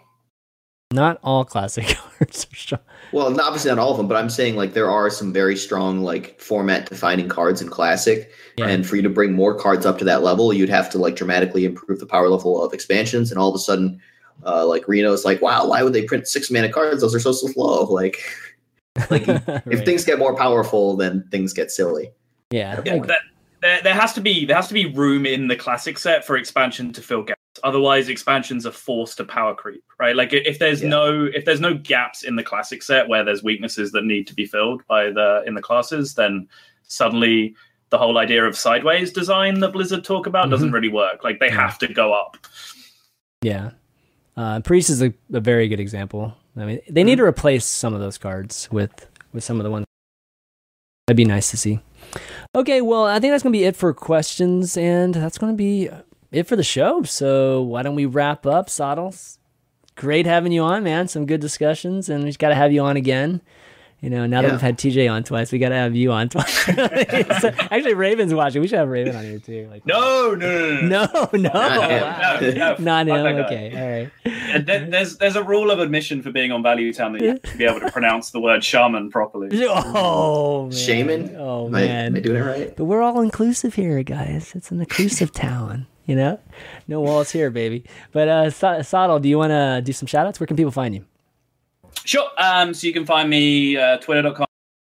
not all Classic cards are strong. Well, not, obviously not all of them, but I'm saying like there are some very strong like format defining cards in Classic, Yeah. and for you to bring more cards up to that level, you'd have to like dramatically improve the power level of expansions, and all of a sudden, uh, like Reno's like, wow, why would they print six mana cards? Those are so slow. Like, like if Right. things get more powerful, then things get silly. yeah, Yeah, like- that, there, there has to be there has to be room in the classic set for expansion to fill gaps. Otherwise, expansions are forced to power creep, right? Like if there's Yeah. no if there's no gaps in the classic set where there's weaknesses that need to be filled by the in the classes, then suddenly the whole idea of sideways design that Blizzard talk about Mhm. doesn't really work. Like they Yeah. have to go up. yeah. Uh, Priest is a, a very good example. I mean, they need to replace some of those cards with with some of the ones. That'd be nice to see. Okay, well, I think that's going to be it for questions, and that's going to be it for the show. So why don't we wrap up, Sottles? Great having you on, man. Some good discussions, and we've got to have you on again. You know, now that Yeah. we've had T J on twice, we got to have you on twice. So, actually, Raven's watching. We should have Raven on here too. Like, No, no, no, no. no, no, Not him. wow. No, no, Not fuck him. that guy. Okay, all right. And there- There's there's a rule of admission for being on Value Town that you have to be able to pronounce the word shaman properly. Oh, man. Shaman? Oh, Am I, man. am I doing it right? But we're all inclusive here, guys. It's an inclusive town, you know? No walls here, baby. But, uh, Sa- Sottle, do you want to do some shout outs? Where can people find you? Sure. Um, so you can find me uh, twitter dot com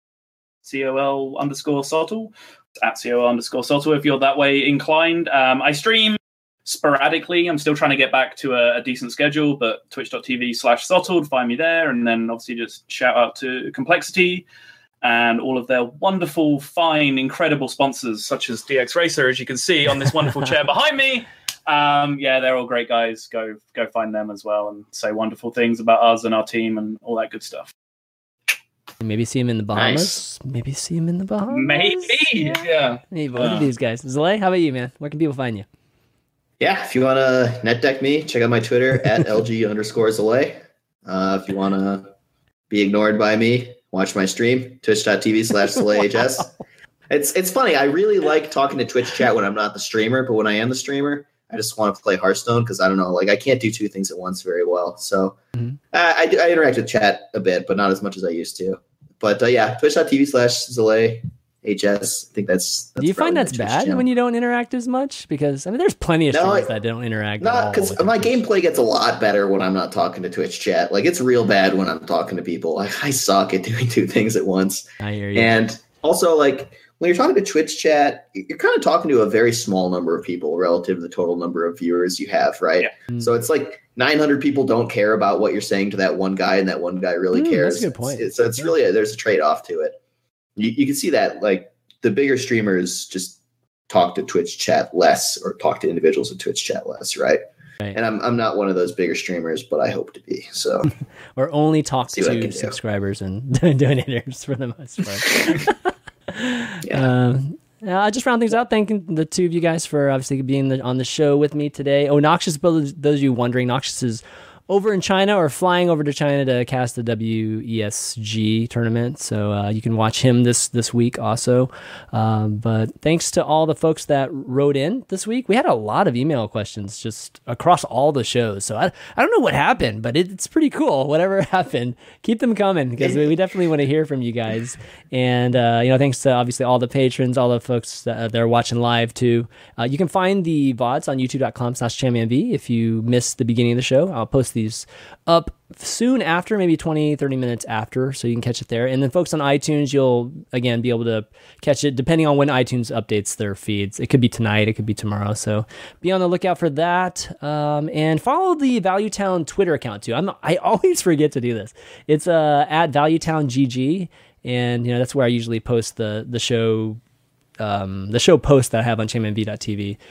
col underscore Sottle at col underscore Sottle if you're that way inclined. Um, I stream sporadically. I'm still trying to get back to a, a decent schedule, but twitch.tv slash Sottle, find me there. And then obviously just shout out to Complexity and all of their wonderful, fine, incredible sponsors such as D X Racer, as you can see on this wonderful chair behind me. Um, yeah, they're all great guys. Go go find them as well and say wonderful things about us and our team and all that good stuff. Maybe see him in the Bahamas. Nice. Maybe see him in the Bahamas. Maybe, yeah. Hey, both of Uh. these guys. Zalay, how about you, man? Where can people find you? Yeah, if you want to net deck me, check out my Twitter at LG underscore Zalay. Uh, if you want to be ignored by me, watch my stream, twitch.tv slash ZalayHS. It's it's funny. I really like talking to Twitch chat when I'm not the streamer, but when I am the streamer, I just want to play Hearthstone because I don't know, like I can't do two things at once very well. So Mhm. uh, I, do- I interact with chat a bit, but not as much as I used to. But uh, yeah, twitch.tv slash ZalayHS. I think that's, that's Do you find probably my that's Twitch bad channel. when you don't interact as much? Because, I mean, there's plenty of No, streamers I- that don't interact at Not all. because with their my Twitch. gameplay gets a lot better when I'm not talking to Twitch chat. Like it's real bad when I'm talking to people. Like I suck at doing two things at once. I hear you. And also, like when you're talking to Twitch chat, you're kind of talking to a very small number of people relative to the total number of viewers you have, right? Yeah. So it's like nine hundred people don't care about what you're saying to that one guy, and that one guy really Mm, cares. that's a good point. It's- so it's really a, there's a trade off to it. You, you can see that like the bigger streamers just talk to Twitch chat less, or talk to individuals in Twitch chat less, right? Right. And I'm I'm not one of those bigger streamers, but I hope to be. So Or only talk See what I can to do. subscribers and donators for the most part. yeah. Um, uh, I just round things out. Thanking the two of you guys for obviously being the, on the show with me today. Oh, Noxious, those those of you wondering, Noxious is over in China or flying over to China to cast the W E S G tournament. So uh, you can watch him this this week also. Um, but thanks to all the folks that wrote in this week. We had a lot of email questions just across all the shows. So I, I don't know what happened, but it, it's pretty cool. Whatever happened, keep them coming because we, we definitely want to hear from you guys. And, uh, you know, thanks to obviously all the patrons, all the folks that, uh, that are watching live too. Uh, you can find the V O Ds on youtube.com slash championv if you missed the beginning of the show. I'll post these up soon after, maybe twenty, thirty minutes after, so you can catch it there. And then folks on iTunes, you'll again be able to catch it depending on when iTunes updates their feeds. It could be tonight, it could be tomorrow, so be on the lookout for that. Um, and follow the Value Town Twitter account too. I'm I always forget to do this. It's uh, at ValueTownGG, and you know that's where I usually post the the show um, the show post that I have on championv dot t v.